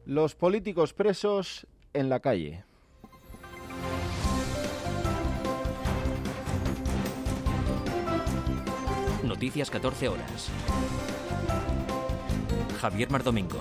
Los políticos presos en la calle. Noticias 14 horas. Javier Mardomingo.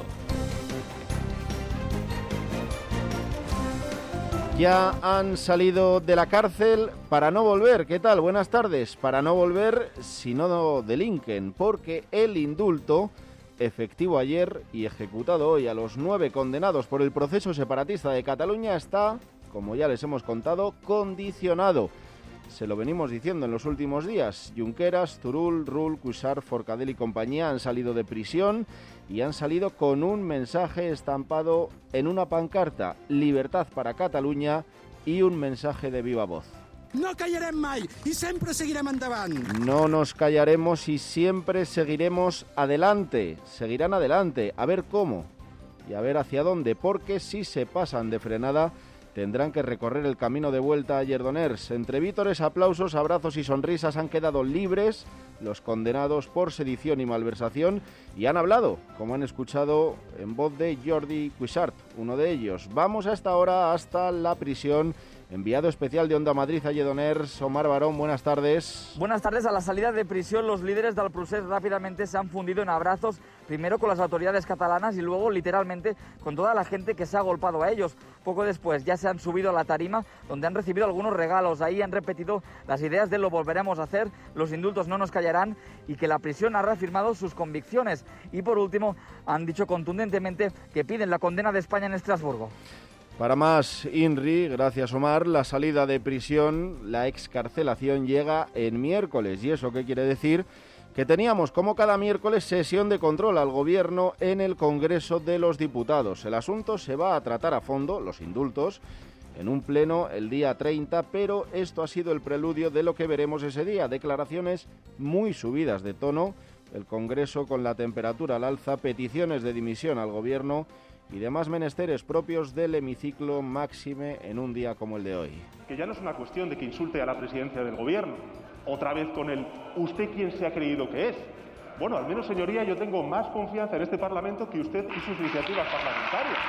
Ya han salido de la cárcel para no volver. ¿Qué tal? Buenas tardes. Para no volver si no delinquen, porque el indulto efectivo ayer y ejecutado hoy a los 9 condenados por el proceso separatista de Cataluña está, como ya les hemos contado, condicionado. Se lo venimos diciendo en los últimos días. Junqueras, Turull, Rull, Cuixart, Forcadell y compañía han salido de prisión y han salido con un mensaje estampado en una pancarta: libertad para Cataluña, y un mensaje de viva voz. No callarem mai i sempre seguirem endavant. No nos callaremos y siempre seguiremos adelante. Seguirán adelante, a ver cómo y a ver hacia dónde, porque si se pasan de frenada tendrán que recorrer el camino de vuelta a Lledoners. Entre vítores, aplausos, abrazos y sonrisas han quedado libres los condenados por sedición y malversación y han hablado, como han escuchado, en voz de Jordi Cuixart, uno de ellos. Vamos a esta hora hasta la prisión. Enviado especial de Onda Madrid a Lledoners, Omar Barón, buenas tardes. Buenas tardes. A la salida de prisión, los líderes del procés rápidamente se han fundido en abrazos, primero con las autoridades catalanas y luego, literalmente, con toda la gente que se ha agolpado a ellos. Poco después ya se han subido a la tarima, donde han recibido algunos regalos. Ahí han repetido las ideas de lo volveremos a hacer, los indultos no nos callarán y que la prisión ha reafirmado sus convicciones. Y por último, han dicho contundentemente que piden la condena de España en Estrasburgo. Para más, INRI, gracias Omar, la salida de prisión, la excarcelación llega en miércoles. ¿Y eso qué quiere decir? Que teníamos, como cada miércoles, sesión de control al Gobierno en el Congreso de los Diputados. El asunto se va a tratar a fondo, los indultos, en un pleno el día 30, pero esto ha sido el preludio de lo que veremos ese día. Declaraciones muy subidas de tono, el Congreso con la temperatura al alza, peticiones de dimisión al Gobierno y demás menesteres propios del hemiciclo, máxime en un día como el de hoy. Que ya no es una cuestión de que insulte a la presidencia del Gobierno, otra vez con el ¿usted quién se ha creído que es? Bueno, al menos, señoría, yo tengo más confianza en este Parlamento que usted y sus iniciativas parlamentarias.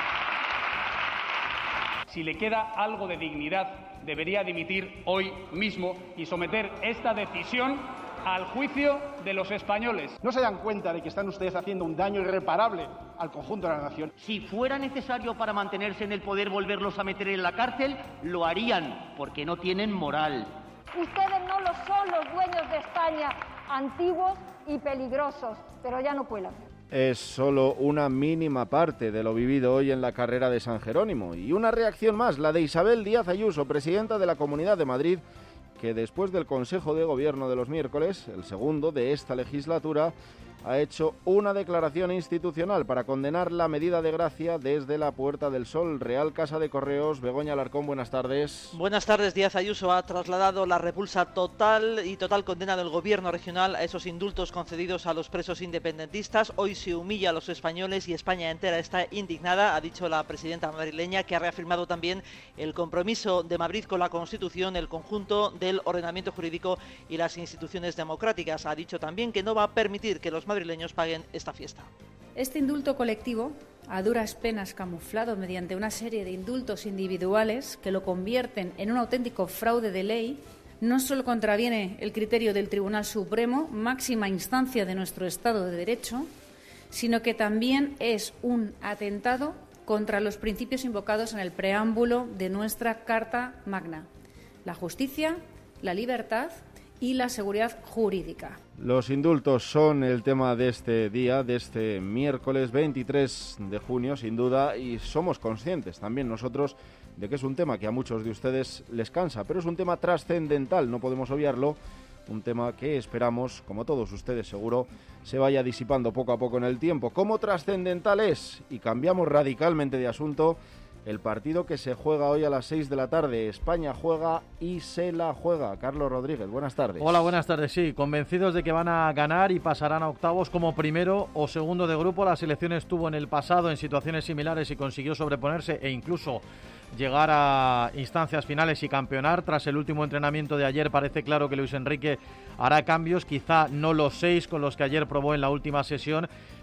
Si le queda algo de dignidad, debería dimitir hoy mismo y someter esta decisión al juicio de los españoles. ¿No se dan cuenta de que están ustedes haciendo un daño irreparable al conjunto de la nación? Si fuera necesario para mantenerse en el poder volverlos a meter en la cárcel, lo harían, porque no tienen moral. Ustedes no lo son los dueños de España, antiguos y peligrosos, pero ya no cuelan. Es solo una mínima parte de lo vivido hoy en la carrera de San Jerónimo. Y una reacción más, la de Isabel Díaz Ayuso, presidenta de la Comunidad de Madrid, que después del Consejo de Gobierno de los miércoles, el segundo de esta legislatura, ha hecho una declaración institucional para condenar la medida de gracia desde la Puerta del Sol. Real Casa de Correos, Begoña Alarcón, buenas tardes. Buenas tardes. Díaz Ayuso ha trasladado la repulsa total condena del Gobierno regional a esos indultos concedidos a los presos independentistas. Hoy se humilla a los españoles y España entera está indignada, ha dicho la presidenta madrileña, que ha reafirmado también el compromiso de Madrid con la Constitución, el conjunto del ordenamiento jurídico y las instituciones democráticas. Ha dicho también que no va a permitir que los madrileños paguen esta fiesta. Este indulto colectivo, a duras penas camuflado mediante una serie de indultos individuales que lo convierten en un auténtico fraude de ley, no solo contraviene el criterio del Tribunal Supremo, máxima instancia de nuestro Estado de Derecho, sino que también es un atentado contra los principios invocados en el preámbulo de nuestra Carta Magna: la justicia, la libertad y la seguridad jurídica. Los indultos son el tema de este día, de este miércoles 23 de junio, sin duda, y somos conscientes también nosotros de que es un tema que a muchos de ustedes les cansa, pero es un tema trascendental, no podemos obviarlo, un tema que esperamos, como todos ustedes seguro, se vaya disipando poco a poco en el tiempo. ¿Cómo trascendental es? Y cambiamos radicalmente de asunto. El partido que se juega hoy a las 6 de la tarde. España juega y se la juega. Carlos Rodríguez, buenas tardes. Hola, buenas tardes. Sí, convencidos de que van a ganar y pasarán a octavos como primero o segundo de grupo. La selección estuvo en el pasado en situaciones similares y consiguió sobreponerse e incluso llegar a instancias finales y campeonar. Tras el último entrenamiento de ayer parece claro que Luis Enrique hará cambios, quizá no los 6 con los que ayer probó en la última sesión,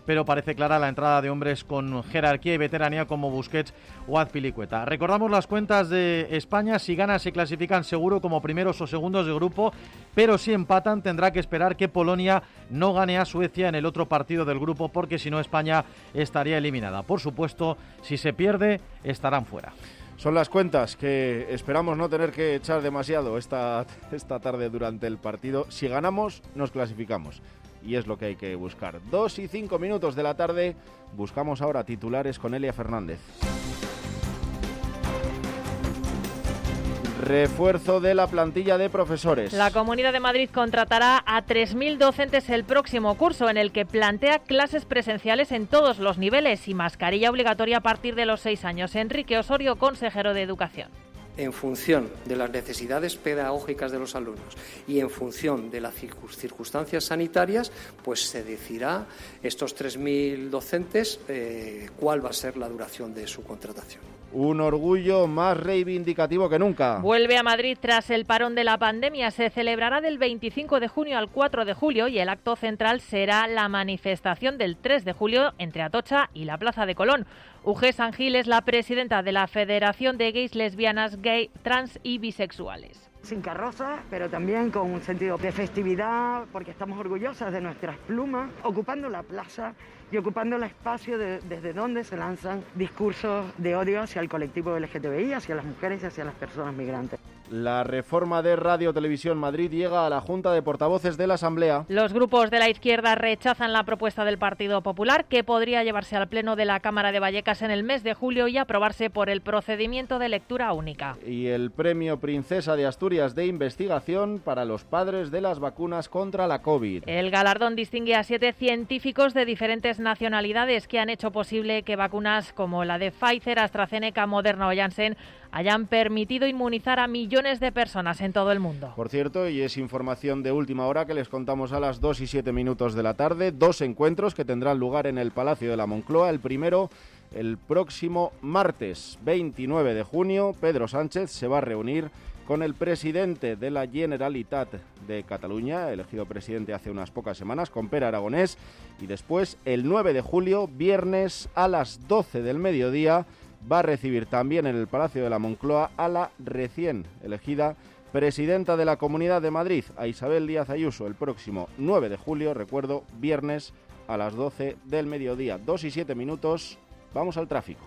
pero parece clara la entrada de hombres con jerarquía y veteranía como Busquets o Azpilicueta. Recordamos las cuentas de España: si ganan se clasifican seguro como primeros o segundos de grupo, pero si empatan tendrá que esperar que Polonia no gane a Suecia en el otro partido del grupo, porque si no España estaría eliminada. Por supuesto, si se pierde estarán fuera. Son las cuentas que esperamos no tener que echar demasiado esta tarde durante el partido. Si ganamos, nos clasificamos. Y es lo que hay que buscar. 2:05 de la tarde. Buscamos ahora titulares con Elia Fernández. Refuerzo de la plantilla de profesores. La Comunidad de Madrid contratará a 3.000 docentes el próximo curso, en el que plantea clases presenciales en todos los niveles y mascarilla obligatoria a partir de los 6 años. Enrique Osorio, consejero de Educación. En función de las necesidades pedagógicas de los alumnos y en función de las circunstancias sanitarias, pues se decidirá estos 3.000 docentes cuál va a ser la duración de su contratación. Un orgullo más reivindicativo que nunca. Vuelve a Madrid tras el parón de la pandemia. Se celebrará del 25 de junio al 4 de julio y el acto central será la manifestación del 3 de julio entre Atocha y la Plaza de Colón. Uge San Gil es la presidenta de la Federación de Gays, Lesbianas, Gay, Trans y Bisexuales. Sin carroza, pero también con un sentido de festividad, porque estamos orgullosas de nuestras plumas, ocupando la plaza y ocupando el espacio desde donde se lanzan discursos de odio hacia el colectivo LGTBI, hacia las mujeres y hacia las personas migrantes. La reforma de Radio Televisión Madrid llega a la Junta de Portavoces de la Asamblea. Los grupos de la izquierda rechazan la propuesta del Partido Popular, que podría llevarse al Pleno de la Cámara de Vallecas en el mes de julio y aprobarse por el procedimiento de lectura única. Y el Premio Princesa de Asturias de Investigación para los padres de las vacunas contra la COVID. El galardón distingue a 7 científicos de diferentes nacionalidades que han hecho posible que vacunas como la de Pfizer, AstraZeneca, Moderna o Janssen hayan permitido inmunizar a millones de personas en todo el mundo. Por cierto, y es información de última hora que les contamos a las 2:07 de la tarde, 2 encuentros que tendrán lugar en el Palacio de la Moncloa. El primero, el próximo martes 29 de junio, Pedro Sánchez se va a reunir con el presidente de la Generalitat de Cataluña, elegido presidente hace unas pocas semanas, con Pere Aragonés, y después, el 9 de julio, viernes a las 12 del mediodía, va a recibir también en el Palacio de la Moncloa a la recién elegida presidenta de la Comunidad de Madrid, a Isabel Díaz Ayuso, el próximo 9 de julio, recuerdo, viernes a las 12 del mediodía. 2:07, vamos al tráfico.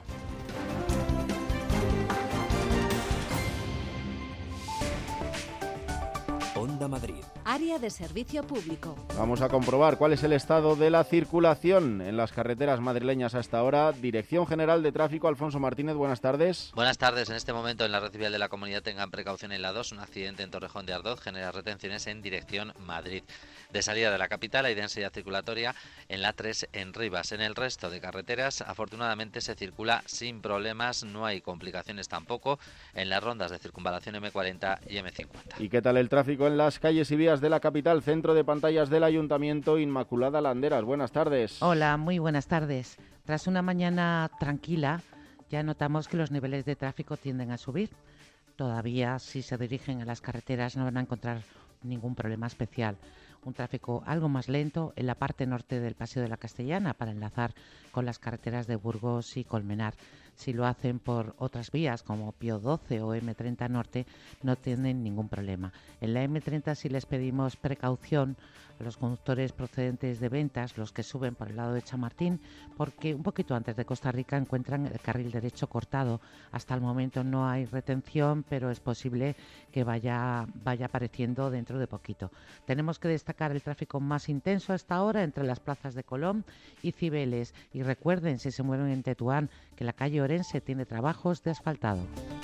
Onda Madrid. Área de servicio público. Vamos a comprobar cuál es el estado de la circulación en las carreteras madrileñas hasta ahora. Dirección General de Tráfico, Alfonso Martínez, buenas tardes. Buenas tardes. En este momento en la red vial de la comunidad tengan precaución en la 2. Un accidente en Torrejón de Ardoz genera retenciones en dirección Madrid. De salida de la capital hay densidad circulatoria en la 3 en Rivas. En el resto de carreteras afortunadamente se circula sin problemas, no hay complicaciones tampoco en las rondas de circunvalación M40 y M50. ¿Y qué tal el tráfico en las calles y vías de la capital? Centro de pantallas del Ayuntamiento, Inmaculada Landeras, buenas tardes. Hola, muy buenas tardes. Tras una mañana tranquila, ya notamos que los niveles de tráfico tienden a subir. Todavía, si se dirigen a las carreteras, no van a encontrar ningún problema especial. Un tráfico algo más lento en la parte norte del Paseo de la Castellana para enlazar con las carreteras de Burgos y Colmenar. Si lo hacen por otras vías como Pío XII o M30 Norte, no tienen ningún problema. En la M30 sí les pedimos precaución a los conductores procedentes de Ventas, los que suben por el lado de Chamartín, porque un poquito antes de Costa Rica encuentran el carril derecho cortado. Hasta el momento no hay retención, pero es posible que vaya apareciendo dentro de poquito. Tenemos que destacar el tráfico más intenso hasta ahora entre las plazas de Colón y Cibeles. Y recuerden, si se mueven en Tetuán, que la calle Orense tiene trabajos de asfaltado.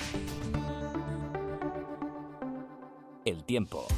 El tiempo.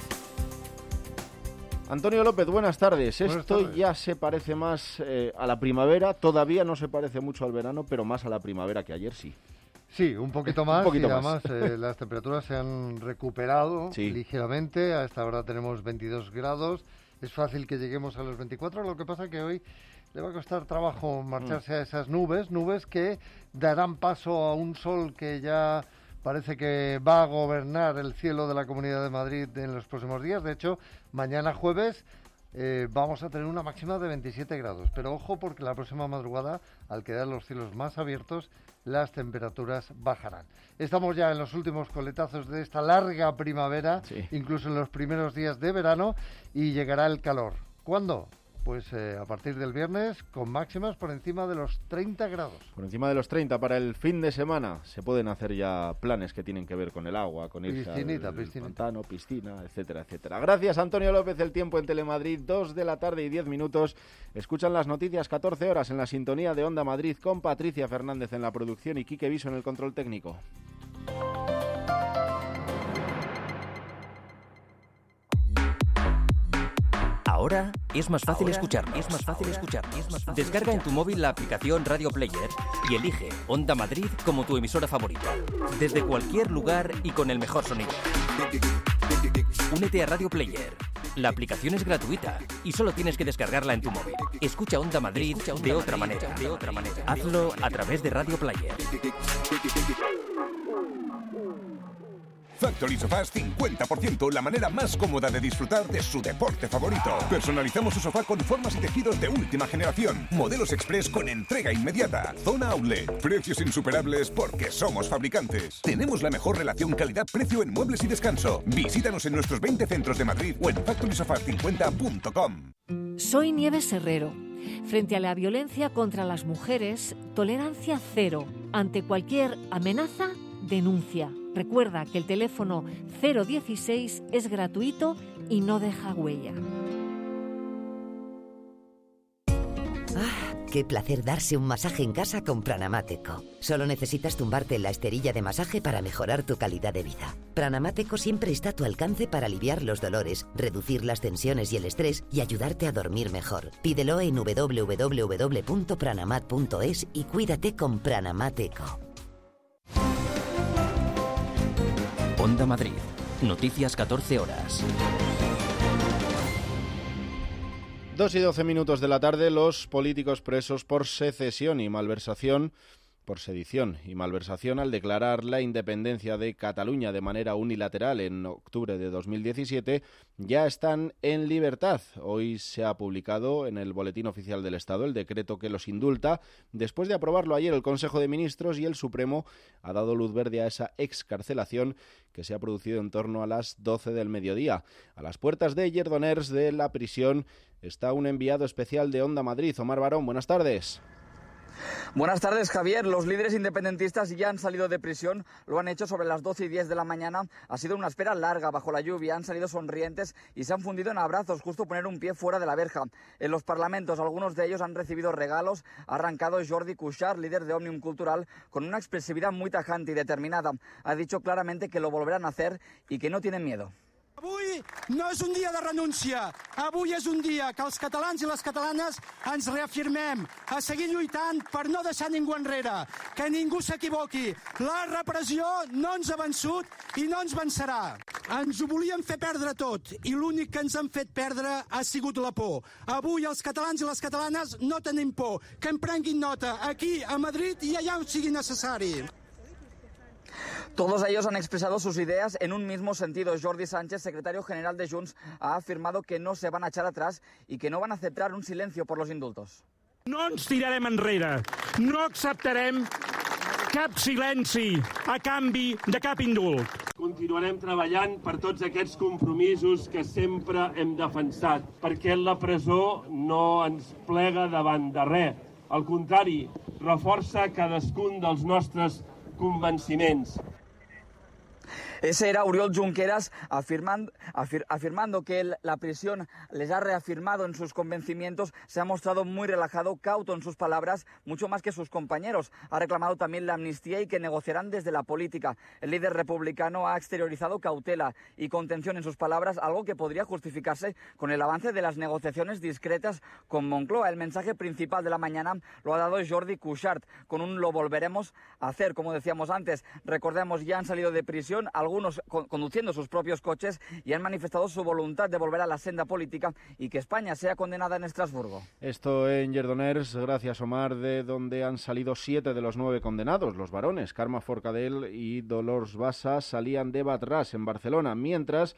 Antonio López, buenas tardes. Buenas tardes. Ya se parece más a la primavera. Todavía no se parece mucho al verano, pero más a la primavera que ayer sí. Sí, un poquito más. Un poquito y además más. las temperaturas se han recuperado ligeramente. A esta hora tenemos 22 grados. Es fácil que lleguemos a los 24. Lo que pasa es que hoy le va a costar trabajo marcharse a esas nubes que darán paso a un sol que ya parece que va a gobernar el cielo de la Comunidad de Madrid en los próximos días. De hecho, mañana jueves vamos a tener una máxima de 27 grados. Pero ojo, porque la próxima madrugada, al quedar los cielos más abiertos, las temperaturas bajarán. Estamos ya en los últimos coletazos de esta larga primavera, incluso en los primeros días de verano, y llegará el calor. ¿Cuándo? Pues a partir del viernes, con máximas por encima de los 30 grados. Por encima de los 30 para el fin de semana. Se pueden hacer ya planes que tienen que ver con el agua, con irse al pantano, piscina, etcétera, etcétera. Gracias, Antonio López. El tiempo en Telemadrid, 2 de la tarde y 10 minutos. Escuchan las noticias 14 horas en la sintonía de Onda Madrid con Patricia Fernández en la producción y Quique Viso en el control técnico. Ahora es más fácil escucharnos. Descarga en tu móvil la aplicación Radio Player y elige Onda Madrid como tu emisora favorita. Desde cualquier lugar y con el mejor sonido. Únete a Radio Player. La aplicación es gratuita y solo tienes que descargarla en tu móvil. Escucha Onda Madrid de otra manera. Hazlo a través de Radio Player. Factory Sofás 50%, la manera más cómoda de disfrutar de su deporte favorito. Personalizamos su sofá con formas y tejidos de última generación. Modelos express con entrega inmediata. Zona Outlet. Precios insuperables porque somos fabricantes. Tenemos la mejor relación calidad-precio en muebles y descanso. Visítanos en nuestros 20 centros de Madrid o en factorysofas50.com. Soy Nieves Herrero. Frente a la violencia contra las mujeres, tolerancia cero. Ante cualquier amenaza, denuncia. Recuerda que el teléfono 016 es gratuito y no deja huella. ¡Ah! ¡Qué placer darse un masaje en casa con Pranamáteco! Solo necesitas tumbarte en la esterilla de masaje para mejorar tu calidad de vida. Pranamáteco siempre está a tu alcance para aliviar los dolores, reducir las tensiones y el estrés y ayudarte a dormir mejor. Pídelo en www.pranamat.es y cuídate con Pranamáteco. Onda Madrid. Noticias 14 horas. 2 y 12 minutos de la tarde, los políticos presos por secesión y malversación, por sedición y malversación al declarar la independencia de Cataluña de manera unilateral en octubre de 2017, ya están en libertad. Hoy se ha publicado en el Boletín Oficial del Estado el decreto que los indulta, después de aprobarlo ayer el Consejo de Ministros, y el Supremo ha dado luz verde a esa excarcelación que se ha producido en torno a las 12 del mediodía. A las puertas de Lledoners de la prisión está un enviado especial de Onda Madrid, Omar Barón. Buenas tardes. Buenas tardes, Javier. Los líderes independentistas ya han salido de prisión. Lo han hecho sobre las 12 y 10 de la mañana. Ha sido una espera larga bajo la lluvia. Han salido sonrientes y se han fundido en abrazos, justo poner un pie fuera de la verja. En los parlamentos, algunos de ellos han recibido regalos. Ha arrancado Jordi Cuixart, líder de Òmnium Cultural, con una expresividad muy tajante y determinada. Ha dicho claramente que lo volverán a hacer y que no tienen miedo. Avui no és un dia de renúncia. Avui és un dia que els catalans i les catalanes ens reafirmem a seguir lluitant per no deixar ningú enrere, que ningú s'equivoqui. La repressió no ens ha vençut i no ens vencerà. Ens ho volien fer perdre tot i l'únic que ens han fet perdre ha sigut la por. Avui els catalans i les catalanes no tenim por. Que en prenguin nota aquí, a Madrid i allà on sigui necessari. Todos ellos han expresado sus ideas en un mismo sentido. Jordi Sánchez, secretario general de Junts, ha afirmado que no se van a echar atrás y que no van a aceptar un silencio por los indultos. No ens tirarem enrere. No acceptarem cap silenci a canvi de cap indult. Continuarem treballant per tots aquests compromisos que sempre hem defensat, perquè la presó no ens plega davant de res. Al contrari, reforça cadascun dels nostres convenciments. Ese era Oriol Junqueras afirmando que la prisión les ha reafirmado en sus convencimientos. Se ha mostrado muy relajado, cauto en sus palabras, mucho más que sus compañeros. Ha reclamado también la amnistía y que negociarán desde la política. El líder republicano ha exteriorizado cautela y contención en sus palabras, algo que podría justificarse con el avance de las negociaciones discretas con Moncloa. El mensaje principal de la mañana lo ha dado Jordi Cuixart, con un "lo volveremos a hacer", como decíamos antes. Recordemos, ya han salido de prisión, algunos conduciendo sus propios coches, y han manifestado su voluntad de volver a la senda política y que España sea condenada en Estrasburgo. Esto en Lledoners, gracias Omar, de donde han salido 7 de los 9 condenados. Los varones, Carme Forcadell y Dolors Bassa, salían de Batràs, en Barcelona, mientras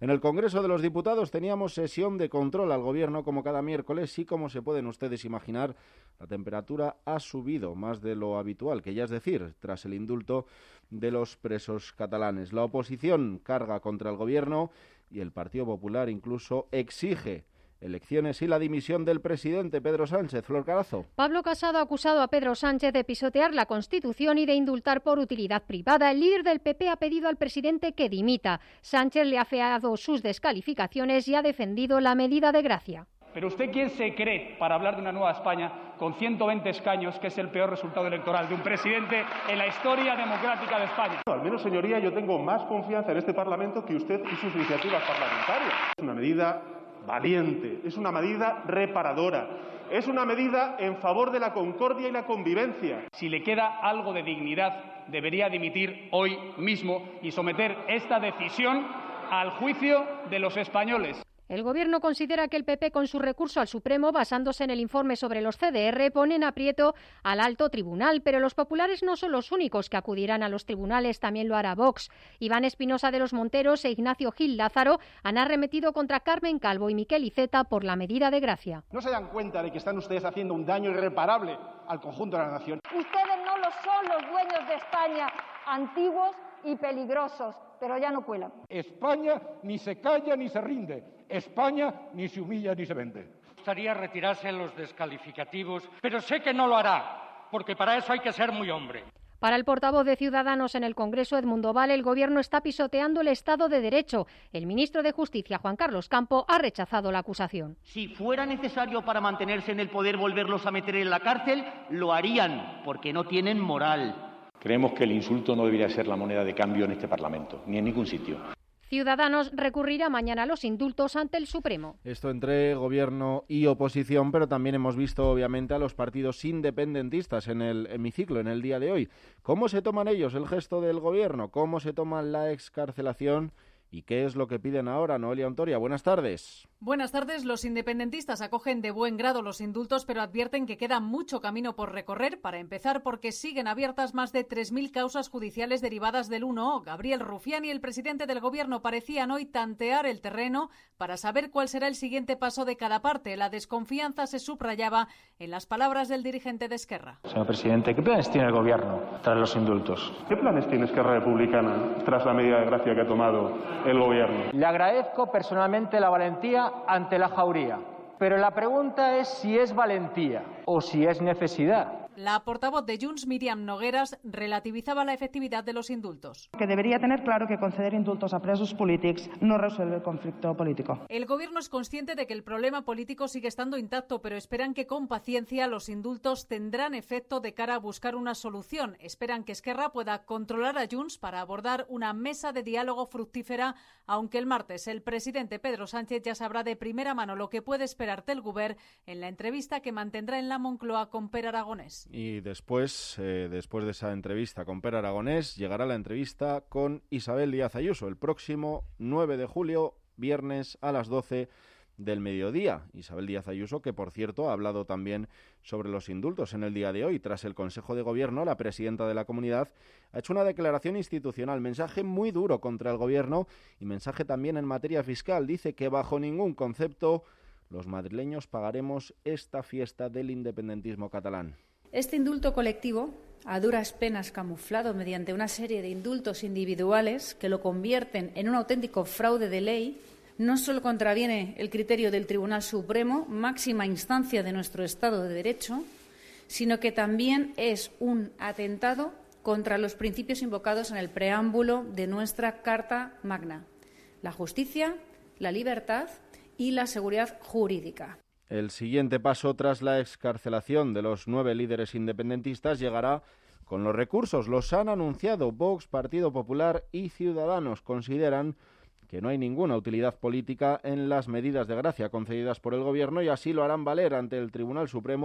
En el Congreso de los Diputados teníamos sesión de control al Gobierno como cada miércoles y, como se pueden ustedes imaginar, la temperatura ha subido más de lo habitual, que ya es decir, tras el indulto de los presos catalanes. La oposición carga contra el Gobierno y el Partido Popular incluso exige elecciones y la dimisión del presidente Pedro Sánchez. Flor Carazo. Pablo Casado ha acusado a Pedro Sánchez de pisotear la Constitución y de indultar por utilidad privada. El líder del PP ha pedido al presidente que dimita. Sánchez le ha afeado sus descalificaciones y ha defendido la medida de gracia. Pero ¿usted quién se cree para hablar de una nueva España con 120 escaños, que es el peor resultado electoral de un presidente en la historia democrática de España? Al menos, señoría, yo tengo más confianza en este Parlamento que usted y sus iniciativas parlamentarias. Es una medida valiente, es una medida reparadora, es una medida en favor de la concordia y la convivencia. Si le queda algo de dignidad, debería dimitir hoy mismo y someter esta decisión al juicio de los españoles. El Gobierno considera que el PP, con su recurso al Supremo, basándose en el informe sobre los CDR, pone en aprieto al alto tribunal, pero los populares no son los únicos que acudirán a los tribunales, también lo hará Vox. Iván Espinosa de los Monteros e Ignacio Gil Lázaro han arremetido contra Carmen Calvo y Miquel Iceta por la medida de gracia. ¿No se dan cuenta de que están ustedes haciendo un daño irreparable al conjunto de la nación? Ustedes no lo son los dueños de España, antiguos y peligrosos, pero ya no cuelan. España ni se calla ni se rinde. España ni se humilla ni se vende. Me gustaría retirarse los descalificativos, pero sé que no lo hará, porque para eso hay que ser muy hombre. Para el portavoz de Ciudadanos en el Congreso, Edmundo Val, el Gobierno está pisoteando el Estado de Derecho. El ministro de Justicia, Juan Carlos Campo, ha rechazado la acusación. Si fuera necesario para mantenerse en el poder volverlos a meter en la cárcel, lo harían, porque no tienen moral. Creemos que el insulto no debería ser la moneda de cambio en este Parlamento, ni en ningún sitio. Ciudadanos recurrirá mañana a los indultos ante el Supremo. Esto entre Gobierno y oposición, pero también hemos visto obviamente a los partidos independentistas en el hemiciclo en el día de hoy. ¿Cómo se toman ellos el gesto del Gobierno? ¿Cómo se toman la excarcelación? ¿Y qué es lo que piden ahora? Noelia Ontoria, buenas tardes. Buenas tardes. Los independentistas acogen de buen grado los indultos, pero advierten que queda mucho camino por recorrer. Para empezar, porque siguen abiertas más de 3.000 causas judiciales derivadas del 1O. Gabriel Rufián y el presidente del Gobierno parecían hoy tantear el terreno para saber cuál será el siguiente paso de cada parte. La desconfianza se subrayaba en las palabras del dirigente de Esquerra. Señor presidente, ¿qué planes tiene el Gobierno tras los indultos? ¿Qué planes tiene Esquerra Republicana tras la medida de gracia que ha tomado el Gobierno? Le agradezco personalmente la valentía ante la jauría, pero la pregunta es si es valentía o si es necesidad. La portavoz de Junts, Míriam Nogueras, relativizaba la efectividad de los indultos. Que debería tener claro que conceder indultos a presos políticos no resuelve el conflicto político. El Gobierno es consciente de que el problema político sigue estando intacto, pero esperan que con paciencia los indultos tendrán efecto de cara a buscar una solución. Esperan que Esquerra pueda controlar a Junts para abordar una mesa de diálogo fructífera, aunque el martes el presidente Pedro Sánchez ya sabrá de primera mano lo que puede esperar del Govern en la entrevista que mantendrá en la Moncloa con Per Aragonés. Y después de esa entrevista con Per Aragonés, llegará la entrevista con Isabel Díaz Ayuso el próximo 9 de julio, viernes a las 12 del mediodía. Isabel Díaz Ayuso, que por cierto ha hablado también sobre los indultos en el día de hoy. Tras el Consejo de Gobierno, la presidenta de la comunidad ha hecho una declaración institucional, mensaje muy duro contra el Gobierno y mensaje también en materia fiscal. Dice que bajo ningún concepto los madrileños pagaremos esta fiesta del independentismo catalán. Este indulto colectivo, a duras penas camuflado mediante una serie de indultos individuales que lo convierten en un auténtico fraude de ley, no solo contraviene el criterio del Tribunal Supremo, máxima instancia de nuestro Estado de Derecho, sino que también es un atentado contra los principios invocados en el preámbulo de nuestra Carta Magna: la justicia, la libertad y la seguridad jurídica. El siguiente paso tras la excarcelación de los 9 líderes independentistas llegará con los recursos. Los han anunciado Vox, Partido Popular y Ciudadanos. Consideran que no hay ninguna utilidad política en las medidas de gracia concedidas por el Gobierno y así lo harán valer ante el Tribunal Supremo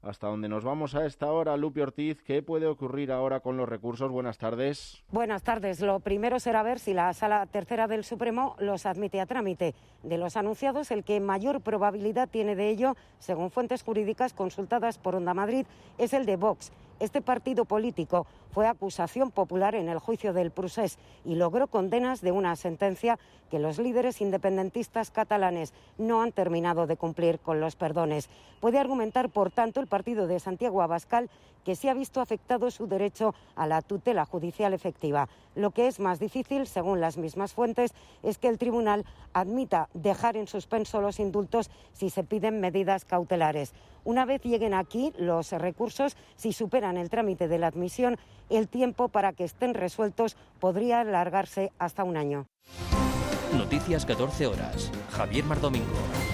hasta donde nos vamos a esta hora. Lupi Ortiz, ¿qué puede ocurrir ahora con los recursos? Buenas tardes. Buenas tardes. Lo primero será ver si la Sala Tercera del Supremo los admite a trámite. De los anunciados, el que mayor probabilidad tiene de ello, según fuentes jurídicas consultadas por Onda Madrid, es el de Vox. Este partido político fue acusación popular en el juicio del Procés y logró condenas de una sentencia que los líderes independentistas catalanes no han terminado de cumplir con los perdones. Puede argumentar, por tanto, el partido de Santiago Abascal que sí ha visto afectado su derecho a la tutela judicial efectiva. Lo que es más difícil, según las mismas fuentes, es que el tribunal admita dejar en suspenso los indultos si se piden medidas cautelares. Una vez lleguen aquí los recursos, si superan el trámite de la admisión, el tiempo para que estén resueltos podría alargarse hasta un año. Noticias 14 horas. Javier Mardomingo.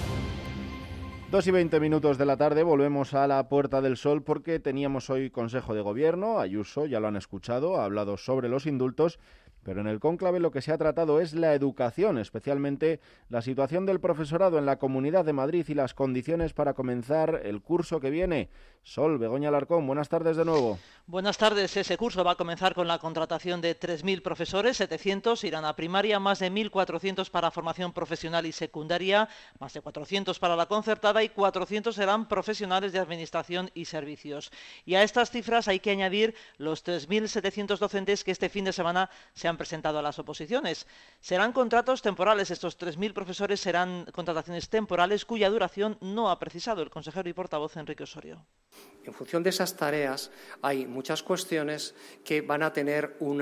2:20 de la tarde, volvemos a la Puerta del Sol porque teníamos hoy Consejo de Gobierno. Ayuso, ya lo han escuchado, ha hablado sobre los indultos, pero en el cónclave lo que se ha tratado es la educación, especialmente la situación del profesorado en la Comunidad de Madrid y las condiciones para comenzar el curso que viene. Sol, Begoña Alarcón, buenas tardes de nuevo. Buenas tardes. Ese curso va a comenzar con la contratación de 3.000 profesores, 700 irán a primaria, más de 1.400 para formación profesional y secundaria, más de 400 para la concertada y 400 serán profesionales de administración y servicios. Y a estas cifras hay que añadir los 3.700 docentes que este fin de semana se han presentado a las oposiciones. Serán contratos temporales. Estos 3.000 profesores serán contrataciones temporales cuya duración no ha precisado el consejero y portavoz Enrique Osorio. En función de esas tareas hay muchas cuestiones que van a tener un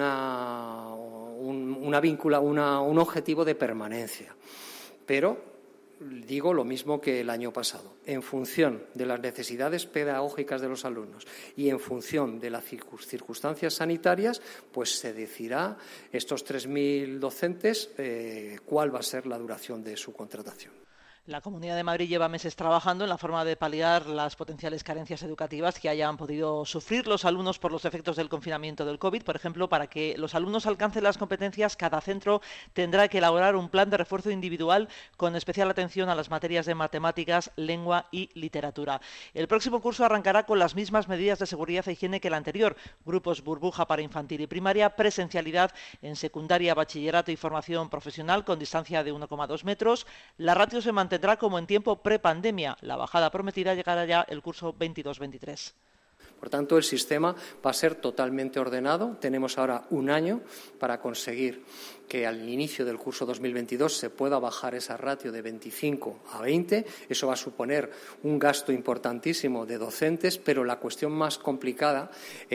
objetivo de permanencia. Pero digo lo mismo que el año pasado. En función de las necesidades pedagógicas de los alumnos y en función de las circunstancias sanitarias, pues se decidirá estos 3.000 docentes cuál va a ser la duración de su contratación. La Comunidad de Madrid lleva meses trabajando en la forma de paliar las potenciales carencias educativas que hayan podido sufrir los alumnos por los efectos del confinamiento del COVID. Por ejemplo, para que los alumnos alcancen las competencias, cada centro tendrá que elaborar un plan de refuerzo individual con especial atención a las materias de matemáticas, lengua y literatura. El próximo curso arrancará con las mismas medidas de seguridad e higiene que el anterior. Grupos burbuja para infantil y primaria, presencialidad en secundaria, bachillerato y formación profesional con distancia de 1,2 metros. La ratio se mantendrá como en tiempo prepandemia. La bajada prometida llegará ya el curso 22-23. Por tanto, el sistema va a ser totalmente ordenado. Tenemos ahora un año para conseguir que al inicio del curso 2022 se pueda bajar esa ratio de 25 a 20. Eso va a suponer un gasto importantísimo de docentes, pero la cuestión más complicada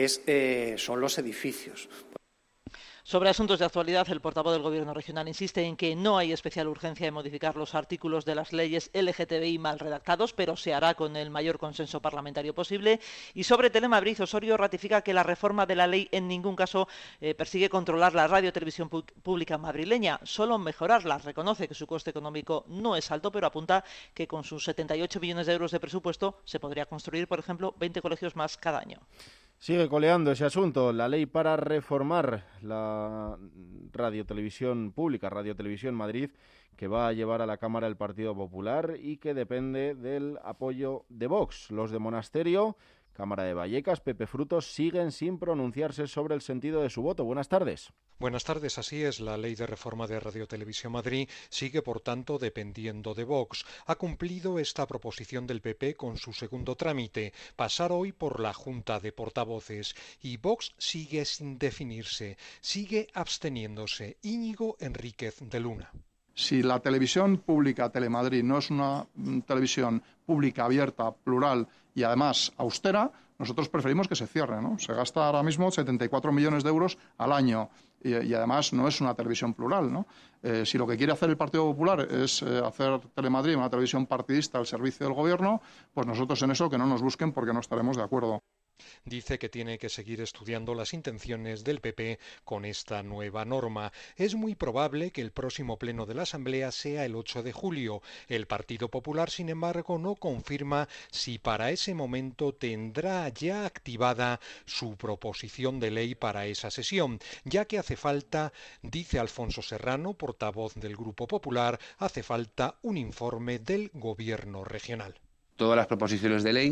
son los edificios. Sobre asuntos de actualidad, el portavoz del Gobierno regional insiste en que no hay especial urgencia en modificar los artículos de las leyes LGTBI mal redactados, pero se hará con el mayor consenso parlamentario posible. Y sobre Telemadrid, Osorio ratifica que la reforma de la ley en ningún caso persigue controlar la radio-televisión pública madrileña, solo mejorarla. Reconoce que su coste económico no es alto, pero apunta que con sus 78 millones de euros de presupuesto se podría construir, por ejemplo, 20 colegios más cada año. Sigue coleando ese asunto, la ley para reformar la radiotelevisión pública, Radio Televisión Madrid, que va a llevar a la Cámara el Partido Popular y que depende del apoyo de Vox. Los de Monasterio, Cámara de Vallecas, Pepe Frutos, siguen sin pronunciarse sobre el sentido de su voto. Buenas tardes. Buenas tardes, así es. La ley de reforma de Radio Televisión Madrid sigue, por tanto, dependiendo de Vox. Ha cumplido esta proposición del PP con su segundo trámite, pasar hoy por la Junta de Portavoces. Y Vox sigue sin definirse, sigue absteniéndose. Íñigo Enríquez de Luna. Si la televisión pública, Telemadrid, no es una televisión pública, abierta, plural y además austera, nosotros preferimos que se cierre, ¿no? Se gasta ahora mismo 74 millones de euros al año y además no es una televisión plural, ¿no? Si lo que quiere hacer el Partido Popular es hacer Telemadrid una televisión partidista al servicio del Gobierno, pues nosotros en eso que no nos busquen porque no estaremos de acuerdo. Dice que tiene que seguir estudiando las intenciones del PP con esta nueva norma. Es muy probable que el próximo pleno de la Asamblea sea el 8 de julio. El Partido Popular, sin embargo, no confirma si para ese momento tendrá ya activada su proposición de ley para esa sesión, ya que hace falta, dice Alfonso Serrano, portavoz del Grupo Popular, hace falta un informe del Gobierno regional. Todas las proposiciones de ley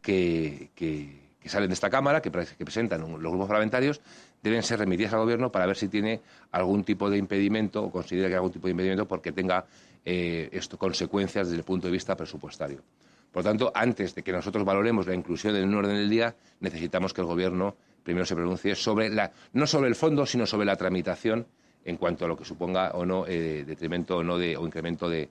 que salen de esta Cámara, que presentan los grupos parlamentarios, deben ser remitidas al Gobierno para ver si tiene algún tipo de impedimento o considera que hay algún tipo de impedimento porque tenga consecuencias desde el punto de vista presupuestario. Por lo tanto, antes de que nosotros valoremos la inclusión en un orden del día, necesitamos que el Gobierno primero se pronuncie no sobre el fondo, sino sobre la tramitación en cuanto a lo que suponga o no detrimento o no o incremento de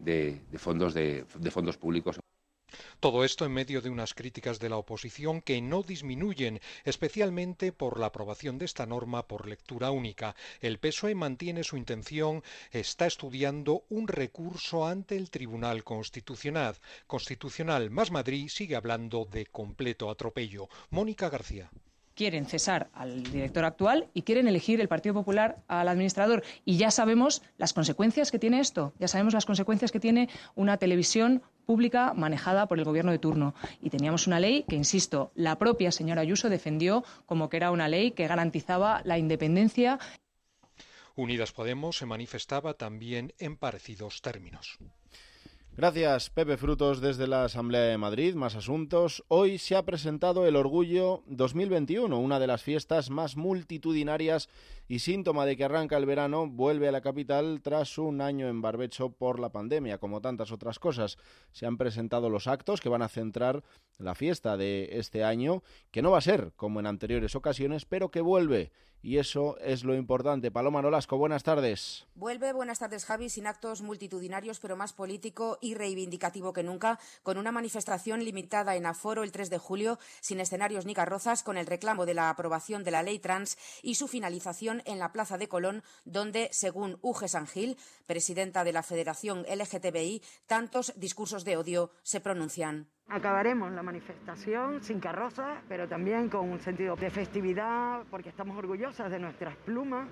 fondos públicos. Todo esto en medio de unas críticas de la oposición que no disminuyen, especialmente por la aprobación de esta norma por lectura única. El PSOE mantiene su intención, está estudiando un recurso ante el Tribunal Constitucional. Más Madrid sigue hablando de completo atropello. Mónica García. Quieren cesar al director actual y quieren elegir el Partido Popular al administrador. Y ya sabemos las consecuencias que tiene esto. Ya sabemos las consecuencias que tiene una televisión pública manejada por el gobierno de turno. Y teníamos una ley que, insisto, la propia señora Ayuso defendió como que era una ley que garantizaba la independencia. Unidas Podemos se manifestaba también en parecidos términos. Gracias, Pepe Frutos, desde la Asamblea de Madrid. Más asuntos. Hoy se ha presentado el Orgullo 2021, una de las fiestas más multitudinarias y síntoma de que arranca el verano, vuelve a la capital tras un año en barbecho por la pandemia. Como tantas otras cosas, se han presentado los actos que van a centrar la fiesta de este año, que no va a ser como en anteriores ocasiones, pero que vuelve. Y eso es lo importante. Paloma Nolasco, buenas tardes. Vuelve, buenas tardes, Javi, sin actos multitudinarios, pero más político y reivindicativo que nunca, con una manifestación limitada en aforo el 3 de julio, sin escenarios ni carrozas, con el reclamo de la aprobación de la ley trans y su finalización en la Plaza de Colón, donde, según Uge Sangil, presidenta de la Federación LGTBI, tantos discursos de odio se pronuncian. Acabaremos la manifestación sin carroza, pero también con un sentido de festividad, porque estamos orgullosas de nuestras plumas,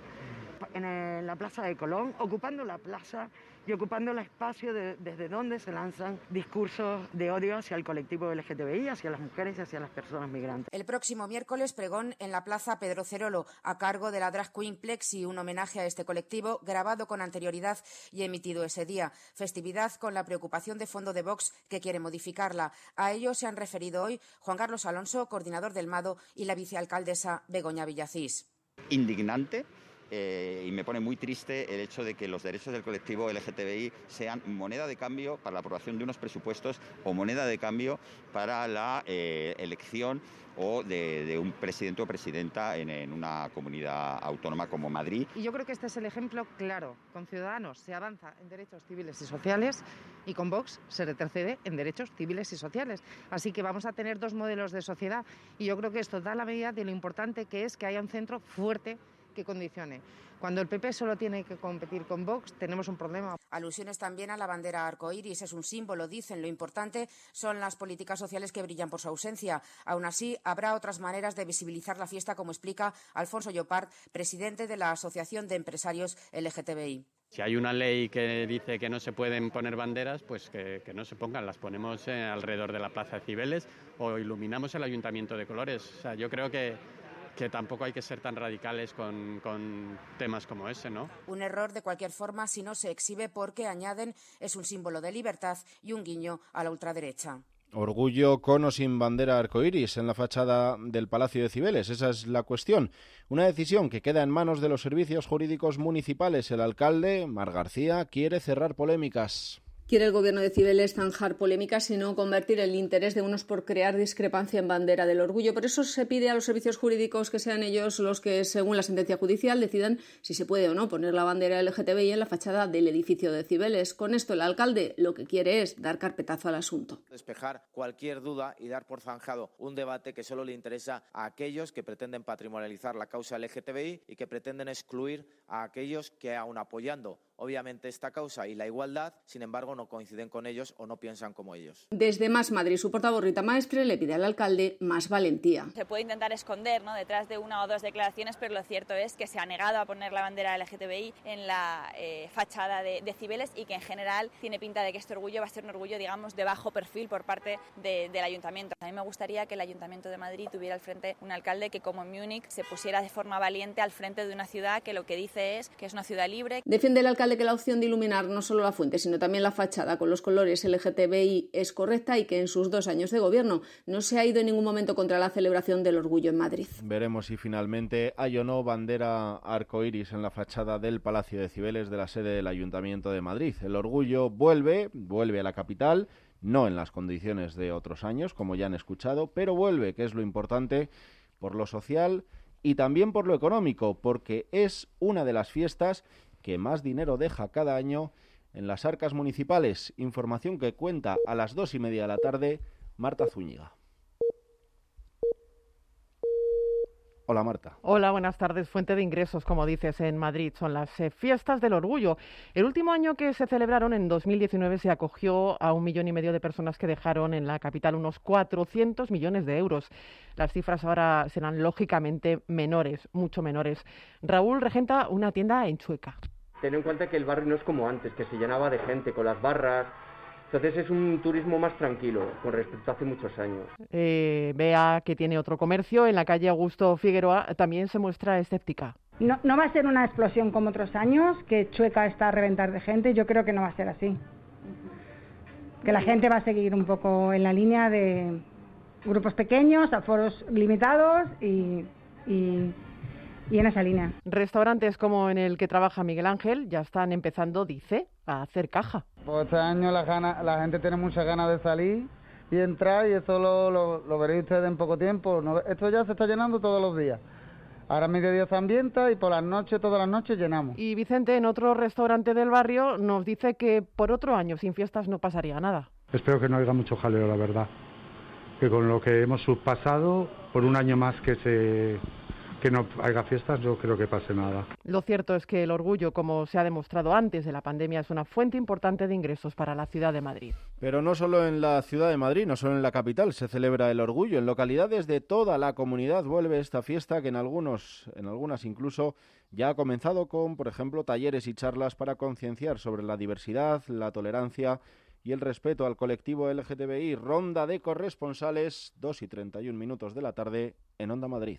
en la Plaza de Colón, ocupando la plaza y ocupando el espacio desde donde se lanzan discursos de odio hacia el colectivo LGTBI, hacia las mujeres y hacia las personas migrantes. El próximo miércoles, pregón en la Plaza Pedro Cerolo, a cargo de la drag queen Plexi, un homenaje a este colectivo grabado con anterioridad y emitido ese día. Festividad con la preocupación de fondo de Vox, que quiere modificarla. A ello se han referido hoy Juan Carlos Alonso, coordinador del MADO, y la vicealcaldesa Begoña Villacís. Indignante. Y me pone muy triste el hecho de que los derechos del colectivo LGTBI sean moneda de cambio para la aprobación de unos presupuestos o moneda de cambio para la elección o de un presidente o presidenta en una comunidad autónoma como Madrid. Y yo creo que este es el ejemplo claro. Con Ciudadanos se avanza en derechos civiles y sociales y con Vox se retrocede en derechos civiles y sociales. Así que vamos a tener dos modelos de sociedad y yo creo que esto da la medida de lo importante que es que haya un centro fuerte que condicione. Cuando el PP solo tiene que competir con Vox, tenemos un problema. Alusiones también a la bandera arcoíris. Es un símbolo, dicen. Lo importante son las políticas sociales que brillan por su ausencia. Aún así, habrá otras maneras de visibilizar la fiesta, como explica Alfonso Llopart, presidente de la Asociación de Empresarios LGTBI. Si hay una ley que dice que no se pueden poner banderas, pues que no se pongan. Las ponemos alrededor de la Plaza de Cibeles o iluminamos el Ayuntamiento de colores. O sea, yo creo que tampoco hay que ser tan radicales con temas como ese, ¿no? Un error de cualquier forma si no se exhibe porque, añaden, es un símbolo de libertad y un guiño a la ultraderecha. Orgullo con o sin bandera arcoíris en la fachada del Palacio de Cibeles. Esa es la cuestión. Una decisión que queda en manos de los servicios jurídicos municipales. El alcalde, Mar García, quiere cerrar polémicas. Quiere el gobierno de Cibeles zanjar polémicas y no convertir el interés de unos por crear discrepancia en bandera del orgullo. Por eso se pide a los servicios jurídicos que sean ellos los que, según la sentencia judicial, decidan si se puede o no poner la bandera LGTBI en la fachada del edificio de Cibeles. Con esto el alcalde lo que quiere es dar carpetazo al asunto. Despejar cualquier duda y dar por zanjado un debate que solo le interesa a aquellos que pretenden patrimonializar la causa LGTBI y que pretenden excluir a aquellos que, aun apoyando obviamente esta causa y la igualdad, sin embargo no coinciden con ellos o no piensan como ellos. Desde Más Madrid, su portavoz Rita Maestre le pide al alcalde más valentía. Se puede intentar esconder, ¿no?, detrás de una o dos declaraciones, pero lo cierto es que se ha negado a poner la bandera LGTBI en la fachada de Cibeles y que en general tiene pinta de que este orgullo va a ser un orgullo, digamos, de bajo perfil por parte del ayuntamiento. A mí me gustaría que el Ayuntamiento de Madrid tuviera al frente un alcalde que, como en Múnich, se pusiera de forma valiente al frente de una ciudad que lo que dice es que es una ciudad libre. Defiende el alcalde vale que la opción de iluminar no solo la fuente, sino también la fachada con los colores LGTBI es correcta y que en sus 2 años de gobierno no se ha ido en ningún momento contra la celebración del orgullo en Madrid. Veremos si finalmente hay o no bandera arcoíris en la fachada del Palacio de Cibeles de la sede del Ayuntamiento de Madrid. El orgullo vuelve a la capital, no en las condiciones de otros años, como ya han escuchado, pero vuelve, que es lo importante, por lo social y también por lo económico, porque es una de las fiestas que más dinero deja cada año en las arcas municipales. Información que cuenta a las 2:30 de la tarde Marta Zúñiga. Hola, Marta. Hola, buenas tardes. Fuente de ingresos, como dices, en Madrid son las fiestas del orgullo. El último año que se celebraron, en 2019, se acogió a 1,5 millones de personas que dejaron en la capital unos 400 millones de euros. Las cifras ahora serán lógicamente menores, mucho menores. Raúl regenta una tienda en Chueca. Ten en cuenta que el barrio no es como antes, que se llenaba de gente con las barras. Entonces es un turismo más tranquilo con respecto a hace muchos años. Bea, que tiene otro comercio en la calle Augusto Figueroa, también se muestra escéptica. No va a ser una explosión como otros años, que Chueca está a reventar de gente. Yo creo que no va a ser así. Que la gente va a seguir un poco en la línea de grupos pequeños, aforos limitados y en esa línea. Restaurantes como en el que trabaja Miguel Ángel ya están empezando, dice, a hacer caja. Pues este año la gente tiene muchas ganas de salir y entrar, y eso lo veréis ustedes en poco tiempo. Esto ya se está llenando todos los días. Ahora a mediodía se ambienta y por las noches, todas las noches llenamos. Y Vicente, en otro restaurante del barrio, nos dice que por otro año sin fiestas no pasaría nada. Espero que no haya mucho jaleo, la verdad. Que con lo que hemos pasado, por un año más que no haya fiestas, yo creo que pase nada. Lo cierto es que el orgullo, como se ha demostrado antes de la pandemia, es una fuente importante de ingresos para la ciudad de Madrid. Pero no solo en la ciudad de Madrid, no solo en la capital se celebra el orgullo. En localidades de toda la comunidad vuelve esta fiesta, que en algunas incluso ya ha comenzado con, por ejemplo, talleres y charlas para concienciar sobre la diversidad, la tolerancia y el respeto al colectivo LGTBI. Ronda de corresponsales, 2:31 de la tarde en Onda Madrid.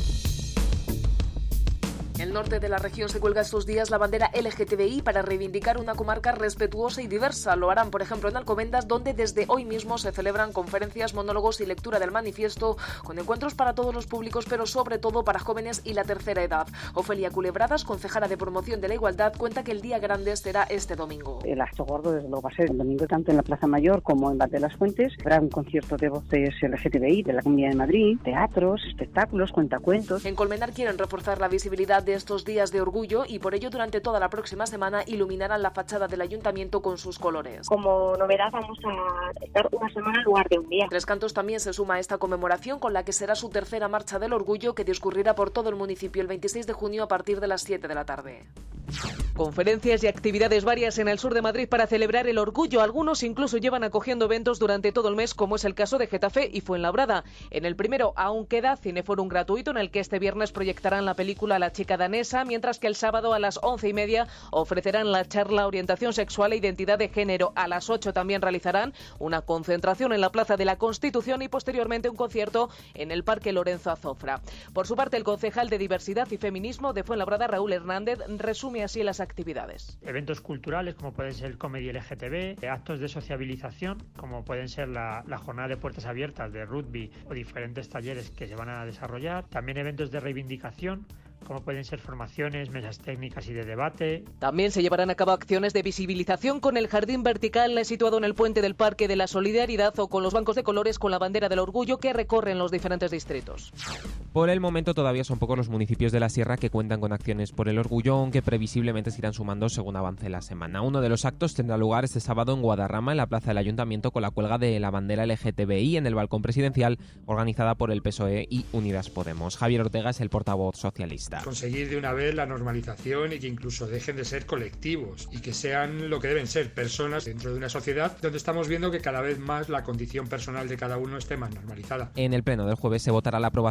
En el norte de la región se cuelga estos días la bandera LGTBI para reivindicar una comarca respetuosa y diversa. Lo harán, por ejemplo, en Alcobendas, donde desde hoy mismo se celebran conferencias, monólogos y lectura del manifiesto, con encuentros para todos los públicos, pero sobre todo para jóvenes y la tercera edad. Ofelia Culebradas, concejala de Promoción de la Igualdad, cuenta que el día grande será este domingo. El acto gordo, desde luego, va a ser el domingo, tanto en la Plaza Mayor como en Val de las Fuentes. Habrá un concierto de voces LGTBI de la Comunidad de Madrid, teatros, espectáculos, cuentacuentos. En Colmenar quieren reforzar la visibilidad de estos días de orgullo y por ello durante toda la próxima semana iluminarán la fachada del ayuntamiento con sus colores. Como novedad vamos a estar una semana en lugar de un día. Tres Cantos también se suma a esta conmemoración, con la que será su tercera marcha del orgullo, que discurrirá por todo el municipio el 26 de junio a partir de las 7 de la tarde. Conferencias y actividades varias en el sur de Madrid para celebrar el orgullo. Algunos incluso llevan acogiendo eventos durante todo el mes, como es el caso de Getafe y Fuenlabrada. En el primero aún queda Cineforum gratuito, en el que este viernes proyectarán la película La chica danesa, mientras que el sábado a las 11:30 ofrecerán la charla Orientación sexual e identidad de género. A las 8 también realizarán una concentración en la Plaza de la Constitución y posteriormente un concierto en el Parque Lorenzo Azofra. Por su parte, el concejal de Diversidad y Feminismo de Fuenlabrada, Raúl Hernández, resume así las actividades. Eventos culturales como pueden ser el Comedy LGTB, actos de sociabilización como pueden ser la jornada de puertas abiertas de rugby o diferentes talleres que se van a desarrollar. También eventos de reivindicación como pueden ser formaciones, mesas técnicas y de debate. También se llevarán a cabo acciones de visibilización con el jardín vertical situado en el puente del Parque de la Solidaridad o con los bancos de colores con la bandera del orgullo que recorren los diferentes distritos. Por el momento todavía son pocos los municipios de la Sierra que cuentan con acciones por el orgullo, aunque previsiblemente se irán sumando según avance la semana. Uno de los actos tendrá lugar este sábado en Guadarrama, en la plaza del Ayuntamiento, con la cuelga de la bandera LGTBI en el balcón presidencial, organizada por el PSOE y Unidas Podemos. Javier Ortega es el portavoz socialista. Conseguir de una vez la normalización y que incluso dejen de ser colectivos y que sean lo que deben ser, personas dentro de una sociedad donde estamos viendo que cada vez más la condición personal de cada uno esté más normalizada. En el pleno del jueves se votará la aprobación de un manifiesto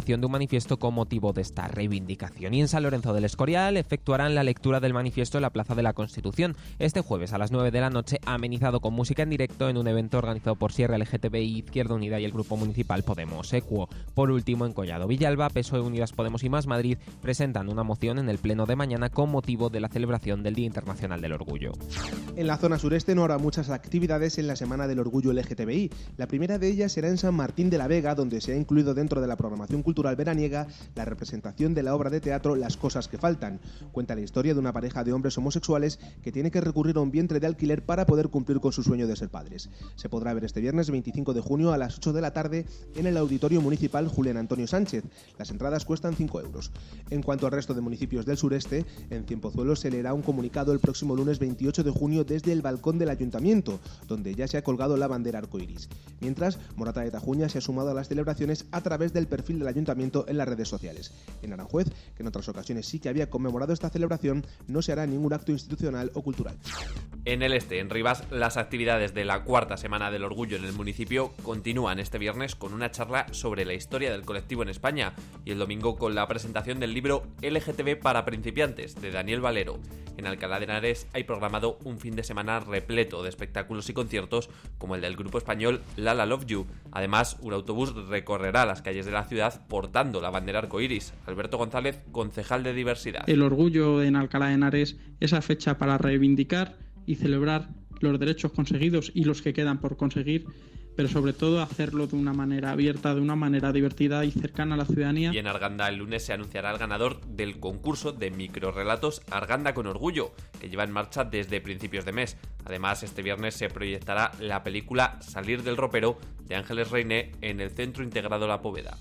manifiesto con motivo de esta reivindicación. Y en San Lorenzo del Escorial efectuarán la lectura del manifiesto en la Plaza de la Constitución este jueves a las 9 de la noche, amenizado con música en directo en un evento organizado por Sierra LGTBI, Izquierda Unida y el Grupo Municipal Podemos Equo. Por último, en Collado Villalba, PSOE, Unidas Podemos y Más Madrid presentan una moción en el pleno de mañana con motivo de la celebración del Día Internacional del Orgullo. En la zona sureste no habrá muchas actividades en la Semana del Orgullo LGTBI. La primera de ellas será en San Martín de la Vega, donde se ha incluido dentro de la programación cultural veraniega la representación de la obra de teatro Las cosas que faltan. Cuenta la historia de una pareja de hombres homosexuales que tiene que recurrir a un vientre de alquiler para poder cumplir con su sueño de ser padres. Se podrá ver este viernes 25 de junio a las 8 de la tarde en el Auditorio Municipal Julián Antonio Sánchez. Las entradas cuestan 5 euros. En cuanto al resto de municipios del sureste, en Cienpozuelos se leerá un comunicado el próximo lunes 28 de junio desde el balcón del Ayuntamiento, donde ya se ha colgado la bandera arcoiris. Mientras, Morata de Tajuña se ha sumado a las celebraciones a través del perfil del Ayuntamiento en las redes sociales. En Aranjuez, que en otras ocasiones sí que había conmemorado esta celebración, no se hará ningún acto institucional o cultural. En el este, en Rivas, las actividades de la cuarta Semana del Orgullo en el municipio continúan este viernes con una charla sobre la historia del colectivo en España y el domingo con la presentación del libro LGTB para principiantes de Daniel Valero. En Alcalá de Henares hay programado un fin de semana repleto de espectáculos y conciertos como el del grupo español Lala Love You. Además, un autobús recorrerá las calles de la ciudad portando la bandera arcoíris. Alberto González, concejal de Diversidad. El orgullo en Alcalá de Henares, esa fecha para reivindicar y celebrar los derechos conseguidos y los que quedan por conseguir, pero sobre todo hacerlo de una manera abierta, de una manera divertida y cercana a la ciudadanía. Y en Arganda el lunes se anunciará el ganador del concurso de microrrelatos Arganda con Orgullo, que lleva en marcha desde principios de mes. Además, este viernes se proyectará la película Salir del ropero de Ángeles Reiné en el Centro Integrado La Poveda.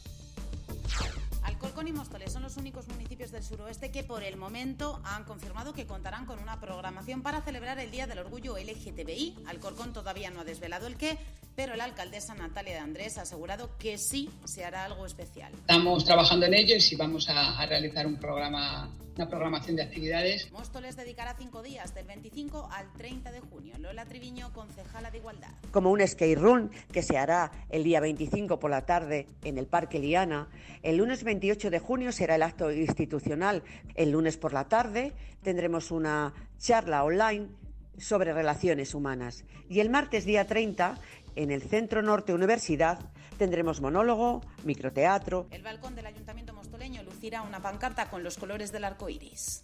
Alcorcón y Móstoles son los únicos municipios del suroeste que por el momento han confirmado que contarán con una programación para celebrar el Día del Orgullo LGTBI. Alcorcón todavía no ha desvelado el qué, pero la alcaldesa Natalia de Andrés ha asegurado que sí se hará algo especial. Estamos trabajando en ello y sí vamos a realizar una programación de actividades. Móstoles dedicará 5 días, del 25 al 30 de junio. Lola Triviño, concejala de Igualdad. Como un skate run que se hará el día 25 por la tarde en el Parque Liana. El lunes 28 de junio será el acto institucional. El lunes por la tarde tendremos una charla online sobre relaciones humanas. Y el martes día 30, en el Centro Norte Universidad, tendremos monólogo, microteatro. El balcón del Ayuntamiento mostoleño lucirá una pancarta con los colores del arco iris.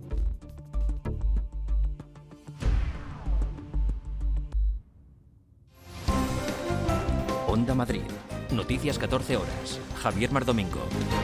Onda Madrid. Noticias 14 horas. Javier Mardomingo.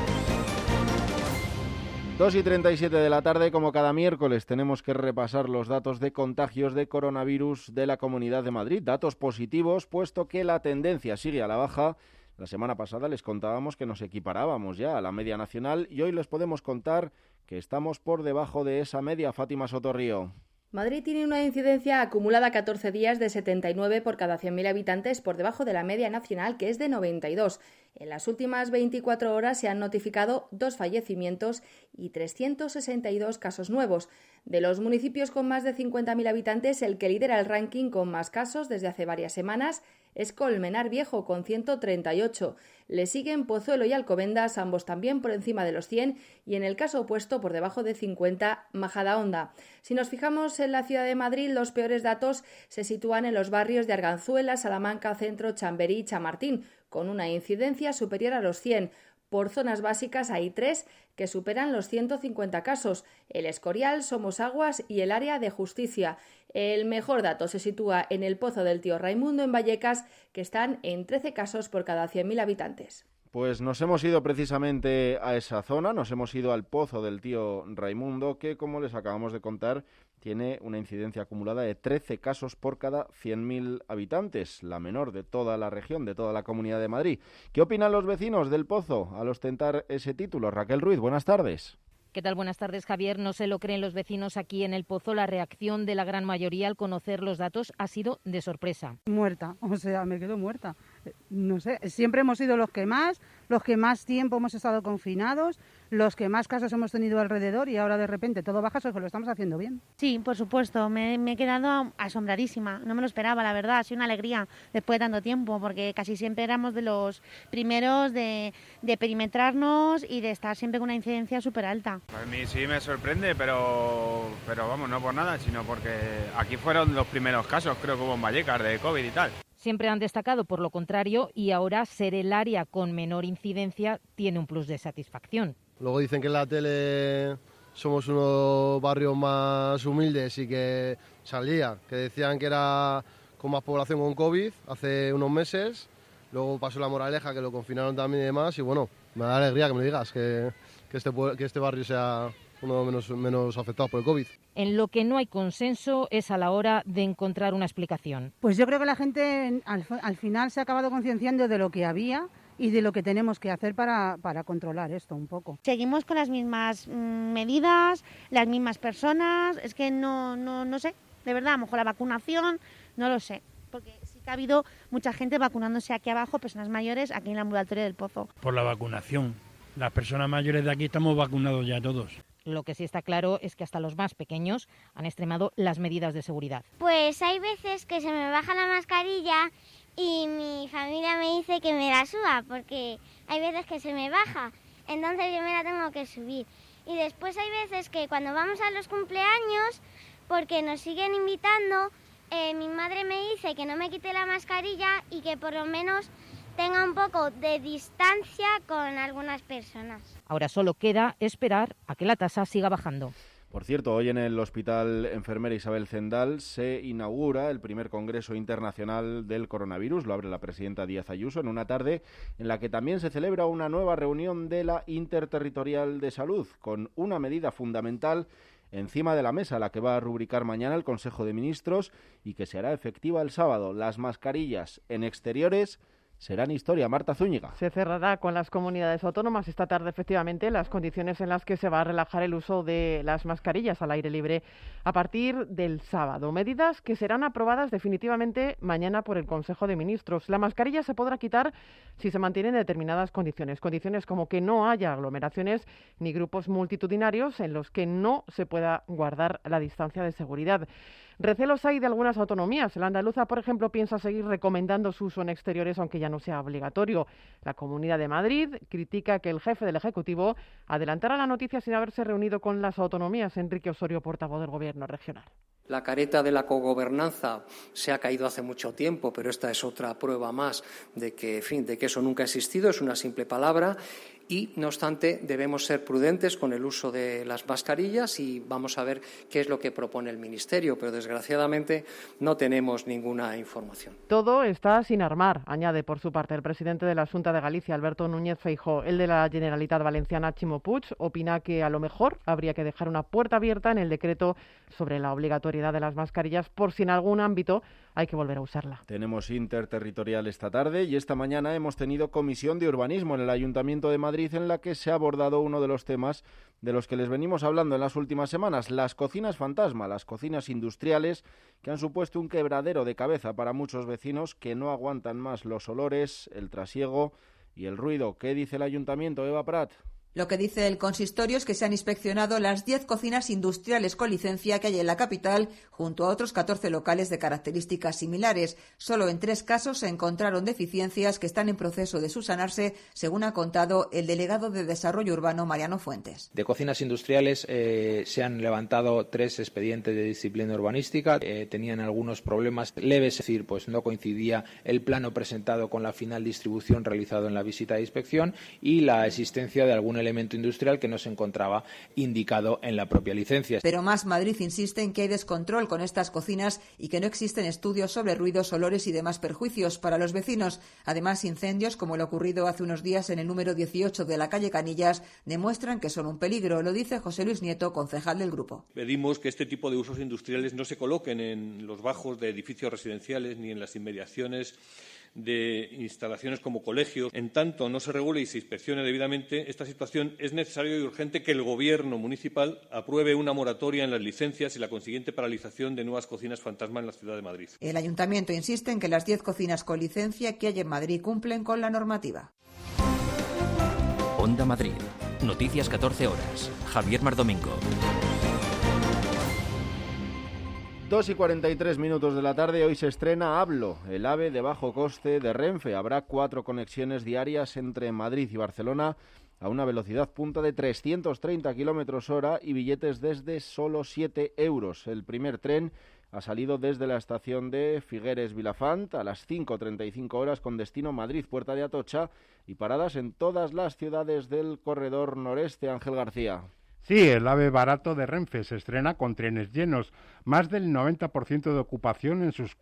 2:37 de la tarde, como cada miércoles, tenemos que repasar los datos de contagios de coronavirus de la Comunidad de Madrid. Datos positivos, puesto que la tendencia sigue a la baja. La semana pasada les contábamos que nos equiparábamos ya a la media nacional y hoy les podemos contar que estamos por debajo de esa media. Fátima Sotorrío. Madrid tiene una incidencia acumulada 14 días de 79 por cada 100.000 habitantes, por debajo de la media nacional, que es de 92. En las últimas 24 horas se han notificado 2 fallecimientos y 362 casos nuevos. De los municipios con más de 50.000 habitantes, el que lidera el ranking con más casos desde hace varias semanas es Colmenar Viejo, con 138. Le siguen Pozuelo y Alcobendas, ambos también por encima de los 100, y en el caso opuesto, por debajo de 50, Majadahonda. Si nos fijamos en la ciudad de Madrid, los peores datos se sitúan en los barrios de Arganzuela, Salamanca, Centro, Chamberí y Chamartín, con una incidencia superior a los 100. Por zonas básicas hay 3 que superan los 150 casos, el Escorial, Somosaguas y el área de Justicia. El mejor dato se sitúa en el Pozo del Tío Raimundo, en Vallecas, que están en 13 casos por cada 100.000 habitantes. Pues nos hemos ido precisamente a esa zona, nos hemos ido al Pozo del Tío Raimundo, que, como les acabamos de contar, tiene una incidencia acumulada de 13 casos por cada 100.000 habitantes, la menor de toda la región, de toda la Comunidad de Madrid. ¿Qué opinan los vecinos del Pozo al ostentar ese título? Raquel Ruiz, buenas tardes. ¿Qué tal? Buenas tardes, Javier. No se lo creen los vecinos aquí en El Pozo. La reacción de la gran mayoría al conocer los datos ha sido de sorpresa. Muerta, o sea, me quedo muerta. no sé, siempre hemos sido los que más tiempo hemos estado confinados, los que más casos hemos tenido alrededor y ahora de repente todo baja, eso que lo estamos haciendo bien. Sí, por supuesto, me he quedado asombradísima, no me lo esperaba, la verdad, ha sido una alegría después de tanto tiempo, porque casi siempre éramos de los primeros de perimetrarnos y de estar siempre con una incidencia súper alta. A mí sí me sorprende, pero vamos, no por nada, sino porque aquí fueron los primeros casos, creo que hubo en Vallecas, de COVID y tal. Siempre han destacado por lo contrario y ahora ser el área con menor incidencia tiene un plus de satisfacción. Luego dicen que en la tele somos unos barrios más humildes y que salía, que decían que era con más población con COVID hace unos meses. Luego pasó La Moraleja, que lo confinaron también y demás. Y bueno, me da alegría que me digas que este barrio sea uno de los menos afectados por el COVID. En lo que no hay consenso es a la hora de encontrar una explicación. Pues yo creo que la gente al final se ha acabado concienciando de lo que había y de lo que tenemos que hacer para controlar esto un poco. Seguimos con las mismas medidas, las mismas personas, es que no sé, de verdad, a lo mejor la vacunación, no lo sé, porque sí que ha habido mucha gente vacunándose aquí abajo, personas mayores, aquí en el ambulatorio del Pozo. Por la vacunación, las personas mayores de aquí estamos vacunados ya todos. Lo que sí está claro es que hasta los más pequeños han extremado las medidas de seguridad. Pues hay veces que se me baja la mascarilla y mi familia me dice que me la suba, porque hay veces que se me baja, entonces yo me la tengo que subir. Y después hay veces que cuando vamos a los cumpleaños, porque nos siguen invitando, mi madre me dice que no me quite la mascarilla y que por lo menos tenga un poco de distancia con algunas personas. Ahora solo queda esperar a que la tasa siga bajando. Por cierto, hoy en el Hospital Enfermera Isabel Zendal se inaugura el primer Congreso Internacional del Coronavirus. Lo abre la presidenta Díaz Ayuso en una tarde en la que también se celebra una nueva reunión de la Interterritorial de Salud, con una medida fundamental encima de la mesa, la que va a rubricar mañana el Consejo de Ministros y que se hará efectiva el sábado. Las mascarillas en exteriores serán historia. Marta Zúñiga. Se cerrará con las comunidades autónomas esta tarde, efectivamente, las condiciones en las que se va a relajar el uso de las mascarillas al aire libre a partir del sábado. Medidas que serán aprobadas definitivamente mañana por el Consejo de Ministros. La mascarilla se podrá quitar si se mantienen determinadas condiciones. Condiciones como que no haya aglomeraciones ni grupos multitudinarios en los que no se pueda guardar la distancia de seguridad. Recelos hay de algunas autonomías. La andaluza, por ejemplo, piensa seguir recomendando su uso en exteriores, aunque ya no sea obligatorio. La Comunidad de Madrid critica que el jefe del Ejecutivo adelantara la noticia sin haberse reunido con las autonomías. Enrique Osorio, portavoz del Gobierno regional. La careta de la cogobernanza se ha caído hace mucho tiempo, pero esta es otra prueba más de que eso nunca ha existido, es una simple palabra. Y, no obstante, debemos ser prudentes con el uso de las mascarillas y vamos a ver qué es lo que propone el Ministerio, pero desgraciadamente no tenemos ninguna información. Todo está sin armar, añade por su parte el presidente de la Xunta de Galicia, Alberto Núñez Feijóo. El de la Generalitat Valenciana, Chimo Puig, opina que a lo mejor habría que dejar una puerta abierta en el decreto sobre la obligatoriedad de las mascarillas por si en algún ámbito hay que volver a usarla. Tenemos interterritorial esta tarde y esta mañana hemos tenido comisión de urbanismo en el Ayuntamiento de Madrid en la que se ha abordado uno de los temas de los que les venimos hablando en las últimas semanas, las cocinas fantasma, las cocinas industriales que han supuesto un quebradero de cabeza para muchos vecinos que no aguantan más los olores, el trasiego y el ruido. ¿Qué dice el Ayuntamiento, Eva Prat? Lo que dice el consistorio es que se han inspeccionado las 10 cocinas industriales con licencia que hay en la capital, junto a otros 14 locales de características similares. Solo en 3 casos se encontraron deficiencias que están en proceso de subsanarse, según ha contado el delegado de Desarrollo Urbano, Mariano Fuentes. De cocinas industriales se han levantado 3 expedientes de disciplina urbanística. Tenían algunos problemas leves, es decir, pues no coincidía el plano presentado con la final distribución realizado en la visita de inspección y la existencia de algún elemento industrial que no se encontraba indicado en la propia licencia. Pero Más Madrid insiste en que hay descontrol con estas cocinas y que no existen estudios sobre ruidos, olores y demás perjuicios para los vecinos. Además, incendios, como el ocurrido hace unos días en el número 18 de la calle Canillas, demuestran que son un peligro. Lo dice José Luis Nieto, concejal del grupo. Pedimos que este tipo de usos industriales no se coloquen en los bajos de edificios residenciales ni en las inmediaciones de instalaciones como colegios. En tanto no se regule y se inspeccione debidamente esta situación, es necesario y urgente que el Gobierno municipal apruebe una moratoria en las licencias y la consiguiente paralización de nuevas cocinas fantasma en la ciudad de Madrid. El Ayuntamiento insiste en que las 10 cocinas con licencia que hay en Madrid cumplen con la normativa. Onda Madrid. Noticias 14 horas. Javier Mar Domingo. 2:43 de la tarde, hoy se estrena Hablo, el AVE de bajo coste de Renfe. Habrá 4 conexiones diarias entre Madrid y Barcelona a una velocidad punta de 330 km/h y billetes desde solo 7 euros. El primer tren ha salido desde la estación de Figueres-Vilafant a las 5:35 horas con destino Madrid-Puerta de Atocha y paradas en todas las ciudades del corredor noreste. Ángel García. Sí, el AVE barato de Renfe se estrena con trenes llenos, más del 90% de ocupación en sus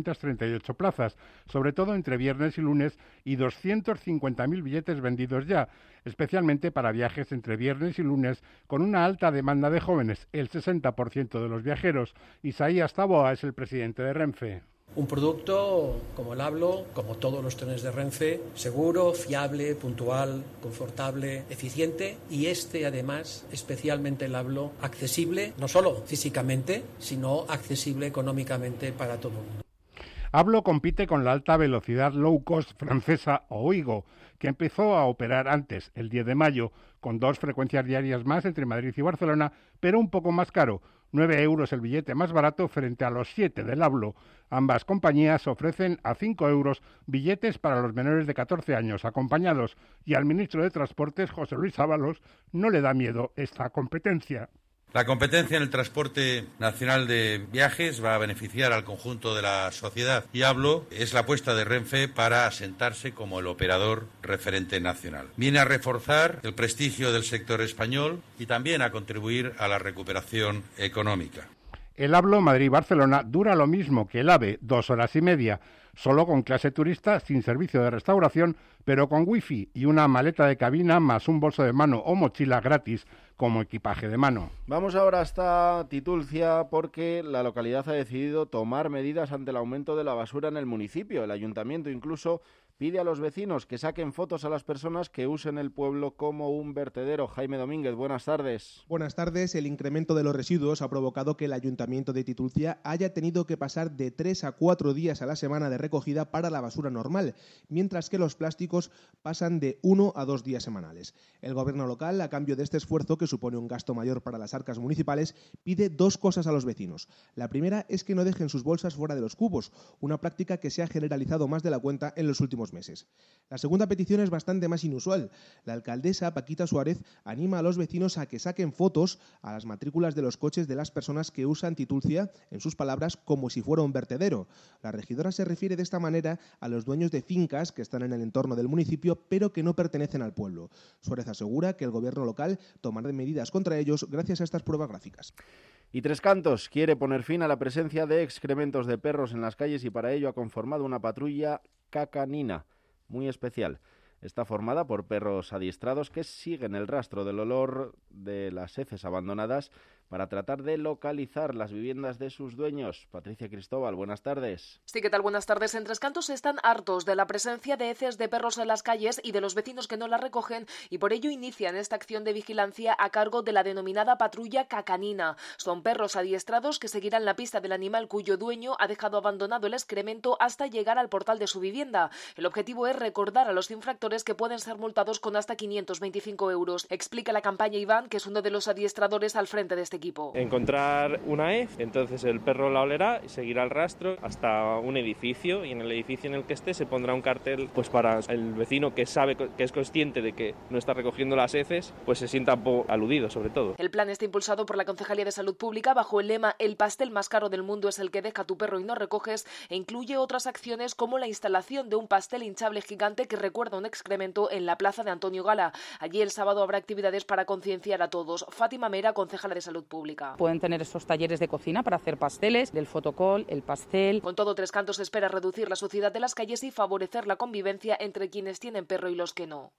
438 plazas, sobre todo entre viernes y lunes, y 250.000 billetes vendidos ya, especialmente para viajes entre viernes y lunes, con una alta demanda de jóvenes, el 60% de los viajeros. Isaías Taboa es el presidente de Renfe. Un producto como el Hablo, como todos los trenes de Renfe, seguro, fiable, puntual, confortable, eficiente y además, especialmente el Hablo, accesible no solo físicamente, sino accesible económicamente para todo el mundo. Hablo compite con la alta velocidad low cost francesa Ouigo, que empezó a operar antes, el 10 de mayo, con 2 frecuencias diarias más entre Madrid y Barcelona, pero un poco más caro. 9 euros el billete más barato frente a los 7 del Hablo. Ambas compañías ofrecen a 5 euros billetes para los menores de 14 años acompañados, y al ministro de Transportes, José Luis Ábalos, no le da miedo esta competencia. La competencia en el transporte nacional de viajes va a beneficiar al conjunto de la sociedad y Hablo es la apuesta de Renfe para asentarse como el operador referente nacional. Viene a reforzar el prestigio del sector español y también a contribuir a la recuperación económica. El Hablo Madrid-Barcelona dura lo mismo que el AVE, 2 horas y media, solo con clase turista, sin servicio de restauración, pero con wifi y una maleta de cabina más un bolso de mano o mochila gratis como equipaje de mano. Vamos ahora hasta Titulcia porque la localidad ha decidido tomar medidas ante el aumento de la basura en el municipio. El ayuntamiento incluso pide a los vecinos que saquen fotos a las personas que usen el pueblo como un vertedero. Jaime Domínguez, buenas tardes. Buenas tardes. El incremento de los residuos ha provocado que el ayuntamiento de Titulcia haya tenido que pasar de 3 a 4 días a la semana de recogida para la basura normal, mientras que los plásticos pasan de 1 a 2 días semanales. El gobierno local, a cambio de este esfuerzo, que supone un gasto mayor para las arcas municipales, pide 2 cosas a los vecinos. La primera es que no dejen sus bolsas fuera de los cubos, una práctica que se ha generalizado más de la cuenta en los últimos meses. La segunda petición es bastante más inusual. La alcaldesa, Paquita Suárez, anima a los vecinos a que saquen fotos a las matrículas de los coches de las personas que usan Titulcia, en sus palabras, como si fuera un vertedero. La regidora se refiere de esta manera a los dueños de fincas que están en el entorno del municipio, pero que no pertenecen al pueblo. Suárez asegura que el gobierno local tomará medidas contra ellos gracias a estas pruebas gráficas. Y Tres Cantos quiere poner fin a la presencia de excrementos de perros en las calles y para ello ha conformado una patrulla cacanina muy especial. Está formada por perros adiestrados que siguen el rastro del olor de las heces abandonadas para tratar de localizar las viviendas de sus dueños. Patricia Cristóbal, buenas tardes. Sí, ¿qué tal? Buenas tardes. En Tres Cantos están hartos de la presencia de heces de perros en las calles y de los vecinos que no las recogen y por ello inician esta acción de vigilancia a cargo de la denominada patrulla cacanina. Son perros adiestrados que seguirán la pista del animal cuyo dueño ha dejado abandonado el excremento hasta llegar al portal de su vivienda. El objetivo es recordar a los infractores que pueden ser multados con hasta 525 euros. Explica la campaña Iván, que es uno de los adiestradores al frente de este equipo. Encontrar una hez, entonces el perro la olerá y seguirá el rastro hasta un edificio y en el edificio en el que esté se pondrá un cartel pues para el vecino que sabe, que es consciente de que no está recogiendo las heces, pues se sienta aludido sobre todo. El plan está impulsado por la Concejalía de Salud Pública bajo el lema "El pastel más caro del mundo es el que deja tu perro y no recoges" e incluye otras acciones como la instalación de un pastel hinchable gigante que recuerda un excremento en la plaza de Antonio Gala. Allí el sábado habrá actividades para concienciar a todos. Fátima Mera, concejala de Salud Pública. Pueden tener esos talleres de cocina para hacer pasteles, del fotocol, el pastel. Con todo, Tres Cantos espera reducir la suciedad de las calles y favorecer la convivencia entre quienes tienen perro y los que no.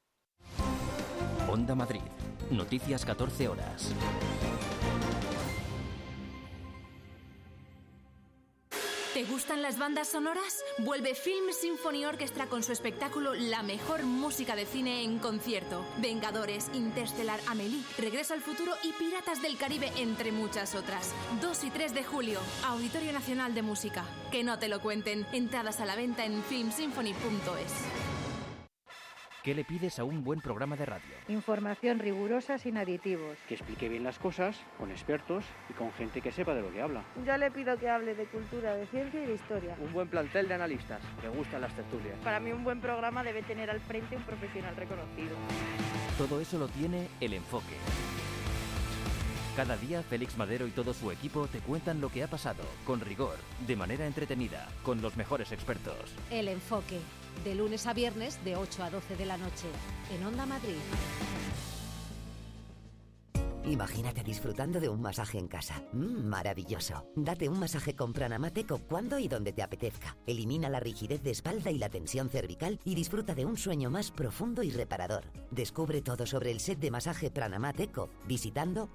Onda Madrid. Noticias 14 horas. ¿Te gustan las bandas sonoras? Vuelve Film Symphony Orchestra con su espectáculo La mejor música de cine en concierto. Vengadores, Interstellar, Amélie, Regreso al futuro y Piratas del Caribe, entre muchas otras. 2 y 3 de julio, Auditorio Nacional de Música. Que no te lo cuenten. Entradas a la venta en filmsymphony.es. ¿Qué le pides a un buen programa de radio? Información rigurosa sin aditivos. Que explique bien las cosas, con expertos y con gente que sepa de lo que habla. Yo le pido que hable de cultura, de ciencia y de historia. Un buen plantel de analistas, que gustan las tertulias. Para mí un buen programa debe tener al frente un profesional reconocido. Todo eso lo tiene El Enfoque. Cada día Félix Madero y todo su equipo te cuentan lo que ha pasado, con rigor, de manera entretenida, con los mejores expertos. El Enfoque, de lunes a viernes de 8 a 12 de la noche, en Onda Madrid. Imagínate disfrutando de un masaje en casa. Maravilloso. Date un masaje con Pranamat Eco cuando y donde te apetezca. Elimina la rigidez de espalda y la tensión cervical y disfruta de un sueño más profundo y reparador. Descubre todo sobre el set de masaje Pranamat Eco visitando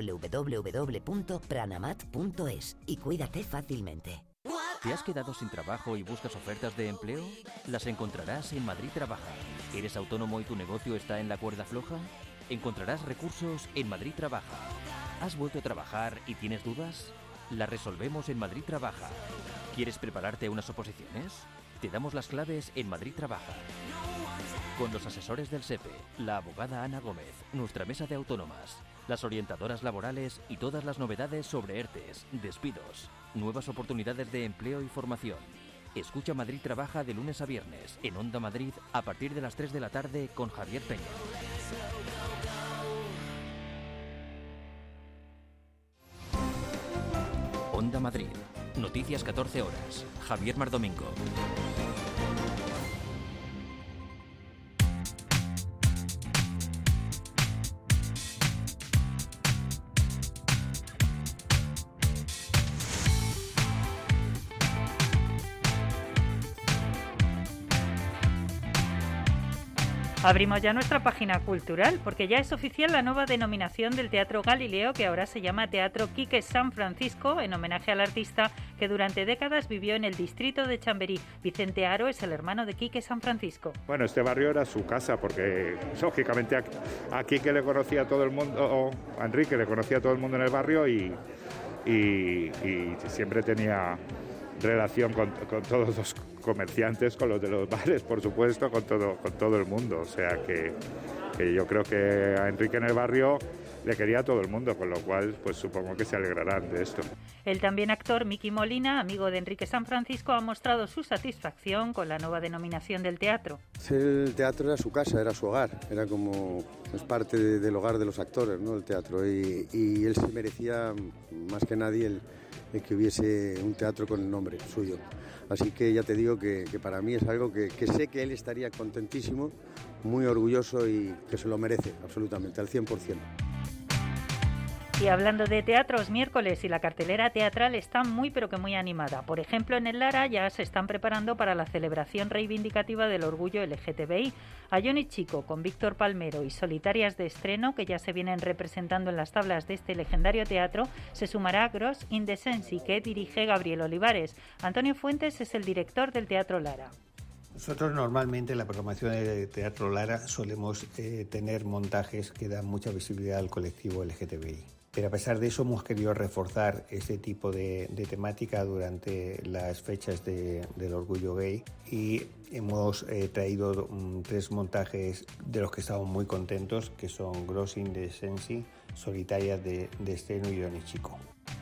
www.pranamat.es y cuídate fácilmente. ¿Te has quedado sin trabajo y buscas ofertas de empleo? Las encontrarás en Madrid Trabaja. ¿Eres autónomo y tu negocio está en la cuerda floja? Encontrarás recursos en Madrid Trabaja. ¿Has vuelto a trabajar y tienes dudas? Las resolvemos en Madrid Trabaja. ¿Quieres prepararte a unas oposiciones? Te damos las claves en Madrid Trabaja. Con los asesores del SEPE, la abogada Ana Gómez, nuestra mesa de autónomas, las orientadoras laborales y todas las novedades sobre ERTES, despidos, nuevas oportunidades de empleo y formación. Escucha Madrid Trabaja de lunes a viernes en Onda Madrid a partir de las 3 de la tarde con Javier Peña. Onda Madrid. Noticias 14 horas. Javier Mardomingo. Abrimos ya nuestra página cultural porque ya es oficial la nueva denominación del Teatro Galileo, que ahora se llama Teatro Quique San Francisco, en homenaje al artista que durante décadas vivió en el distrito de Chamberí. Vicente Haro es el hermano de Quique San Francisco. Bueno, este barrio era su casa porque lógicamente a Quique le conocía a todo el mundo, a Enrique le conocía a todo el mundo en el barrio y siempre tenía relación con todos los comerciantes, con los de los bares, por supuesto, con todo el mundo. O sea que yo creo que a Enrique en el barrio le quería a todo el mundo, con lo cual pues supongo que se alegrarán de esto. El también actor Miki Molina, amigo de Enrique San Francisco, ha mostrado su satisfacción con la nueva denominación del teatro. El teatro era su casa, era su hogar, era como es parte del hogar de los actores, ¿no? El teatro, y él se merecía más que nadie el que hubiese un teatro con el nombre suyo. Así que ya te digo que para mí es algo que sé que él estaría contentísimo, muy orgulloso y que se lo merece absolutamente, al 100%. Y hablando de teatros, miércoles y la cartelera teatral está muy pero que muy animada. Por ejemplo, en el Lara ya se están preparando para la celebración reivindicativa del orgullo LGTBI. A Johnny Chico con Víctor Palmero y Solitarias de estreno, que ya se vienen representando en las tablas de este legendario teatro, se sumará Gross in the Sensi, que dirige Gabriel Olivares. Antonio Fuentes es el director del Teatro Lara. Nosotros normalmente en la programación de Teatro Lara solemos tener montajes que dan mucha visibilidad al colectivo LGTBI. Pero a pesar de eso hemos querido reforzar este tipo de temática durante las fechas del orgullo gay y hemos traído 3 montajes de los que estamos muy contentos, que son Gross in the Sensi, Solitarias de estreno y Johnny Chico.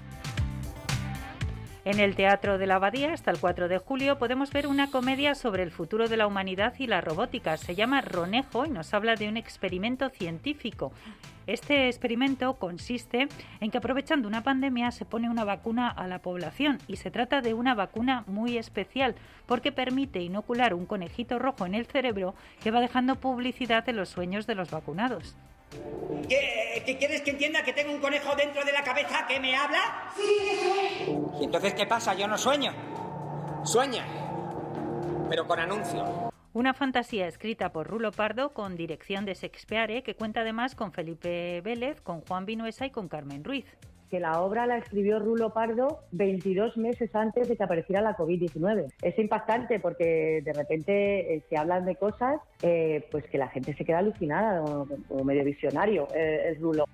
En el Teatro de la Abadía, hasta el 4 de julio, podemos ver una comedia sobre el futuro de la humanidad y la robótica. Se llama Ronejo y nos habla de un experimento científico. Este experimento consiste en que, aprovechando una pandemia, se pone una vacuna a la población, y se trata de una vacuna muy especial porque permite inocular un conejito rojo en el cerebro que va dejando publicidad en los sueños de los vacunados. ¿Qué quieres que entienda? ¿Que tengo un conejo dentro de la cabeza que me habla? Sí. ¿Y entonces qué pasa? Yo no sueño. Sueña, pero con anuncio. Una fantasía escrita por Rulo Pardo con dirección de Shakespeare, que cuenta además con Felipe Vélez, con Juan Vinuesa y con Carmen Ruiz. que la obra la escribió Rulo Pardo 22 meses antes de que apareciera la COVID-19. Es impactante porque de repente se hablan de cosas pues que la gente se queda alucinada, o medio visionario es Rulo.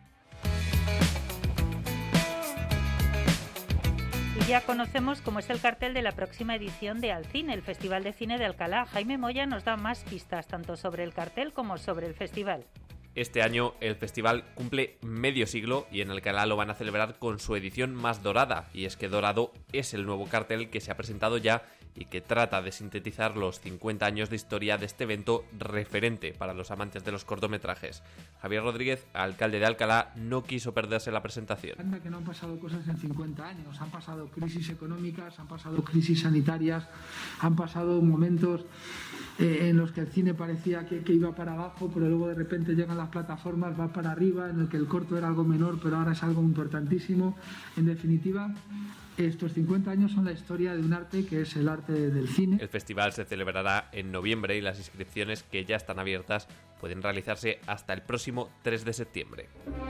Y ya conocemos cómo es el cartel de la próxima edición de Alcine, el Festival de Cine de Alcalá. Jaime Moya nos da más pistas tanto sobre el cartel como sobre el festival. Este año el festival cumple medio siglo y en Alcalá lo van a celebrar con su edición más dorada, y es que Dorado es el nuevo cartel que se ha presentado ya y que trata de sintetizar los 50 años de historia de este evento referente para los amantes de los cortometrajes. Javier Rodríguez, alcalde de Alcalá, no quiso perderse la presentación. Anda que no han pasado cosas en 50 años, han pasado crisis económicas, han pasado crisis sanitarias, han pasado momentos en los que el cine parecía que iba para abajo, pero luego de repente llegan las plataformas, va para arriba, en el que el corto era algo menor, pero ahora es algo importantísimo. En definitiva, estos 50 años son la historia de un arte que es el arte del cine. El festival se celebrará en noviembre y las inscripciones, que ya están abiertas, pueden realizarse hasta el próximo 3 de septiembre.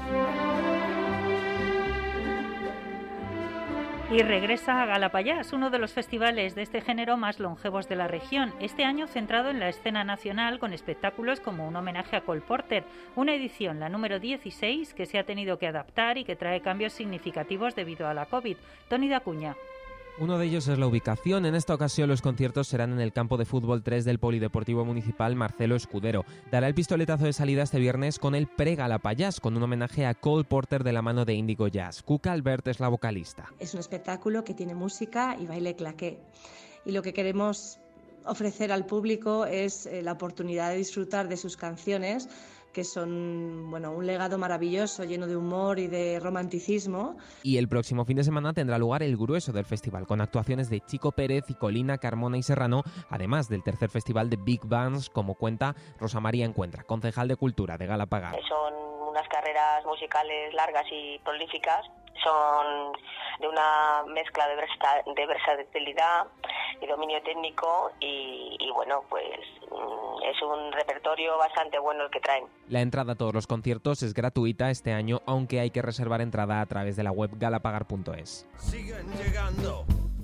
Y regresa a Galapayás, uno de los festivales de este género más longevos de la región, este año centrado en la escena nacional con espectáculos como un homenaje a Cole Porter, una edición, la número 16, que se ha tenido que adaptar y que trae cambios significativos debido a la COVID. Toni Dacuña. Uno de ellos es la ubicación. En esta ocasión los conciertos serán en el campo de fútbol 3 del Polideportivo Municipal Marcelo Escudero. Dará el pistoletazo de salida este viernes con el Pre-Galapayás, con un homenaje a Cole Porter de la mano de Índigo Jazz. Cuca Albert es la vocalista. Es un espectáculo que tiene música y baile claqué. Y lo que queremos ofrecer al público es la oportunidad de disfrutar de sus canciones, que son un legado maravilloso, lleno de humor y de romanticismo. Y el próximo fin de semana tendrá lugar el grueso del festival, con actuaciones de Chico Pérez y Colina, Carmona y Serrano, además del tercer festival de Big Bands, como cuenta Rosa María Encuentra, concejal de Cultura de Galapagar. Son unas carreras musicales largas y prolíficas, son de una mezcla de versatilidad y dominio técnico y pues es un repertorio bastante bueno el que traen. La entrada a todos los conciertos es gratuita este año, aunque hay que reservar entrada a través de la web galapagar.es. Siguen llegando,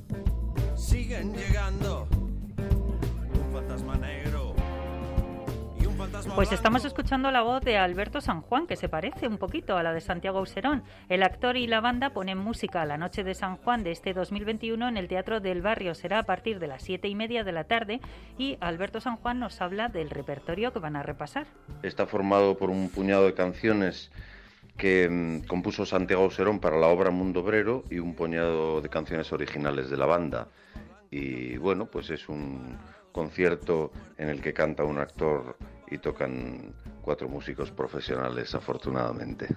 un fantasma negro. Pues estamos escuchando la voz de Alberto San Juan, que se parece un poquito a la de Santiago Auserón. El actor y la banda ponen música a la Noche de San Juan de este 2021 en el Teatro del Barrio. Será a partir de las 7:30 de la tarde y Alberto San Juan nos habla del repertorio que van a repasar. Está formado por un puñado de canciones que compuso Santiago Auserón para la obra Mundo Obrero y un puñado de canciones originales de la banda. Y pues es un concierto en el que canta un actor y tocan 4 músicos profesionales, afortunadamente.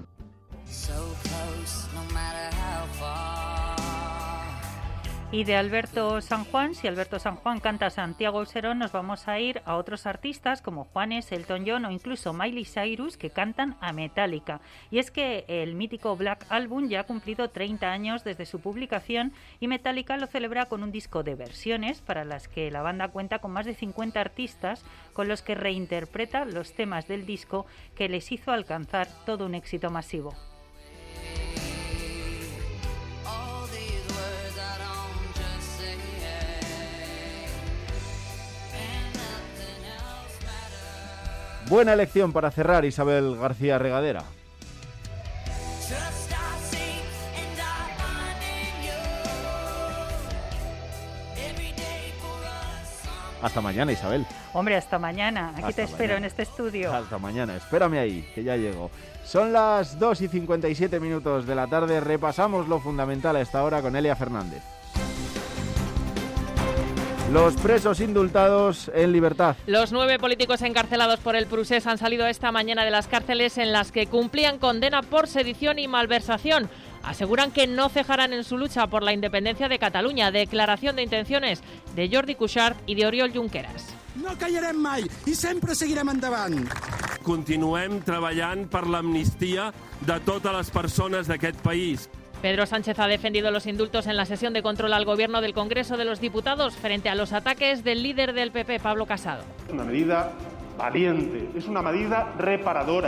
Y de Alberto San Juan, si Alberto San Juan canta Santiago Auserón, nos vamos a ir a otros artistas como Juanes, Elton John o incluso Miley Cyrus, que cantan a Metallica. Y es que el mítico Black Album ya ha cumplido 30 años desde su publicación y Metallica lo celebra con un disco de versiones para las que la banda cuenta con más de 50 artistas con los que reinterpreta los temas del disco que les hizo alcanzar todo un éxito masivo. Buena elección para cerrar, Isabel García Regadera. Hasta mañana, Isabel. Hombre, hasta mañana. Aquí te espero en este estudio. Hasta mañana. Espérame ahí, que ya llego. Son las 2:57 de la tarde. Repasamos lo fundamental a esta hora con Elia Fernández. Los presos indultados en libertad. Los 9 políticos encarcelados por el Procés han salido esta mañana de las cárceles en las que cumplían condena por sedición y malversación. Aseguran que no cejarán en su lucha por la independencia de Cataluña. Declaración de intenciones de Jordi Cuixart y de Oriol Junqueras. No callarem mai i sempre seguirem endavant. Continuem treballant per l'amnistia de totes les persones d'aquest país. Pedro Sánchez ha defendido los indultos en la sesión de control al gobierno del Congreso de los Diputados frente a los ataques del líder del PP, Pablo Casado. Una medida valiente, es una medida reparadora.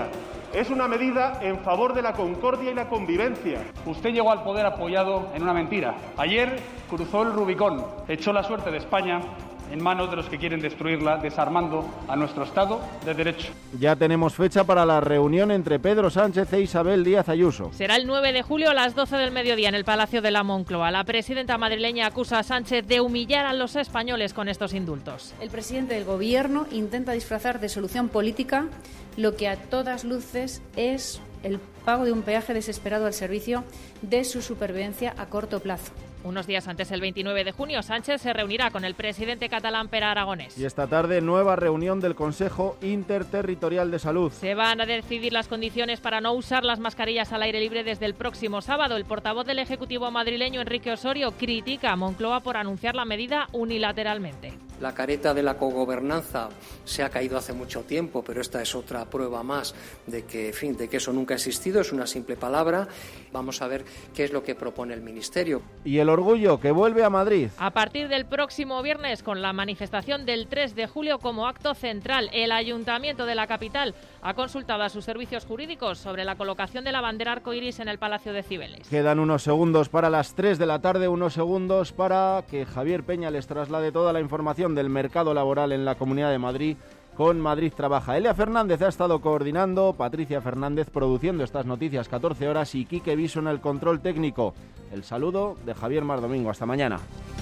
Es una medida en favor de la concordia y la convivencia. Usted llegó al poder apoyado en una mentira. Ayer cruzó el Rubicón, echó la suerte de España en manos de los que quieren destruirla, desarmando a nuestro Estado de Derecho. Ya tenemos fecha para la reunión entre Pedro Sánchez e Isabel Díaz Ayuso. Será el 9 de julio a las 12 del mediodía en el Palacio de la Moncloa. La presidenta madrileña acusa a Sánchez de humillar a los españoles con estos indultos. El presidente del Gobierno intenta disfrazar de solución política lo que a todas luces es el pago de un peaje desesperado al servicio de su supervivencia a corto plazo. Unos días antes, el 29 de junio, Sánchez se reunirá con el presidente catalán Pere Aragonés. Y esta tarde, nueva reunión del Consejo Interterritorial de Salud. Se van a decidir las condiciones para no usar las mascarillas al aire libre desde el próximo sábado. El portavoz del Ejecutivo madrileño, Enrique Osorio, critica a Moncloa por anunciar la medida unilateralmente. La careta de la cogobernanza se ha caído hace mucho tiempo, pero esta es otra prueba más de que, de que eso nunca ha existido, es una simple palabra. Vamos a ver qué es lo que propone el Ministerio. Y el orgullo, que vuelve a Madrid. A partir del próximo viernes, con la manifestación del 3 de julio como acto central, el Ayuntamiento de la capital ha consultado a sus servicios jurídicos sobre la colocación de la bandera arcoiris en el Palacio de Cibeles. Quedan unos segundos para las 3 de la tarde, unos segundos para que Javier Peña les traslade toda la información del mercado laboral en la Comunidad de Madrid con Madrid Trabaja. Elia Fernández ha estado coordinando, Patricia Fernández produciendo estas noticias 14 horas y Quique Viso en el control técnico. El saludo de Javier Mar Domingo. Hasta mañana.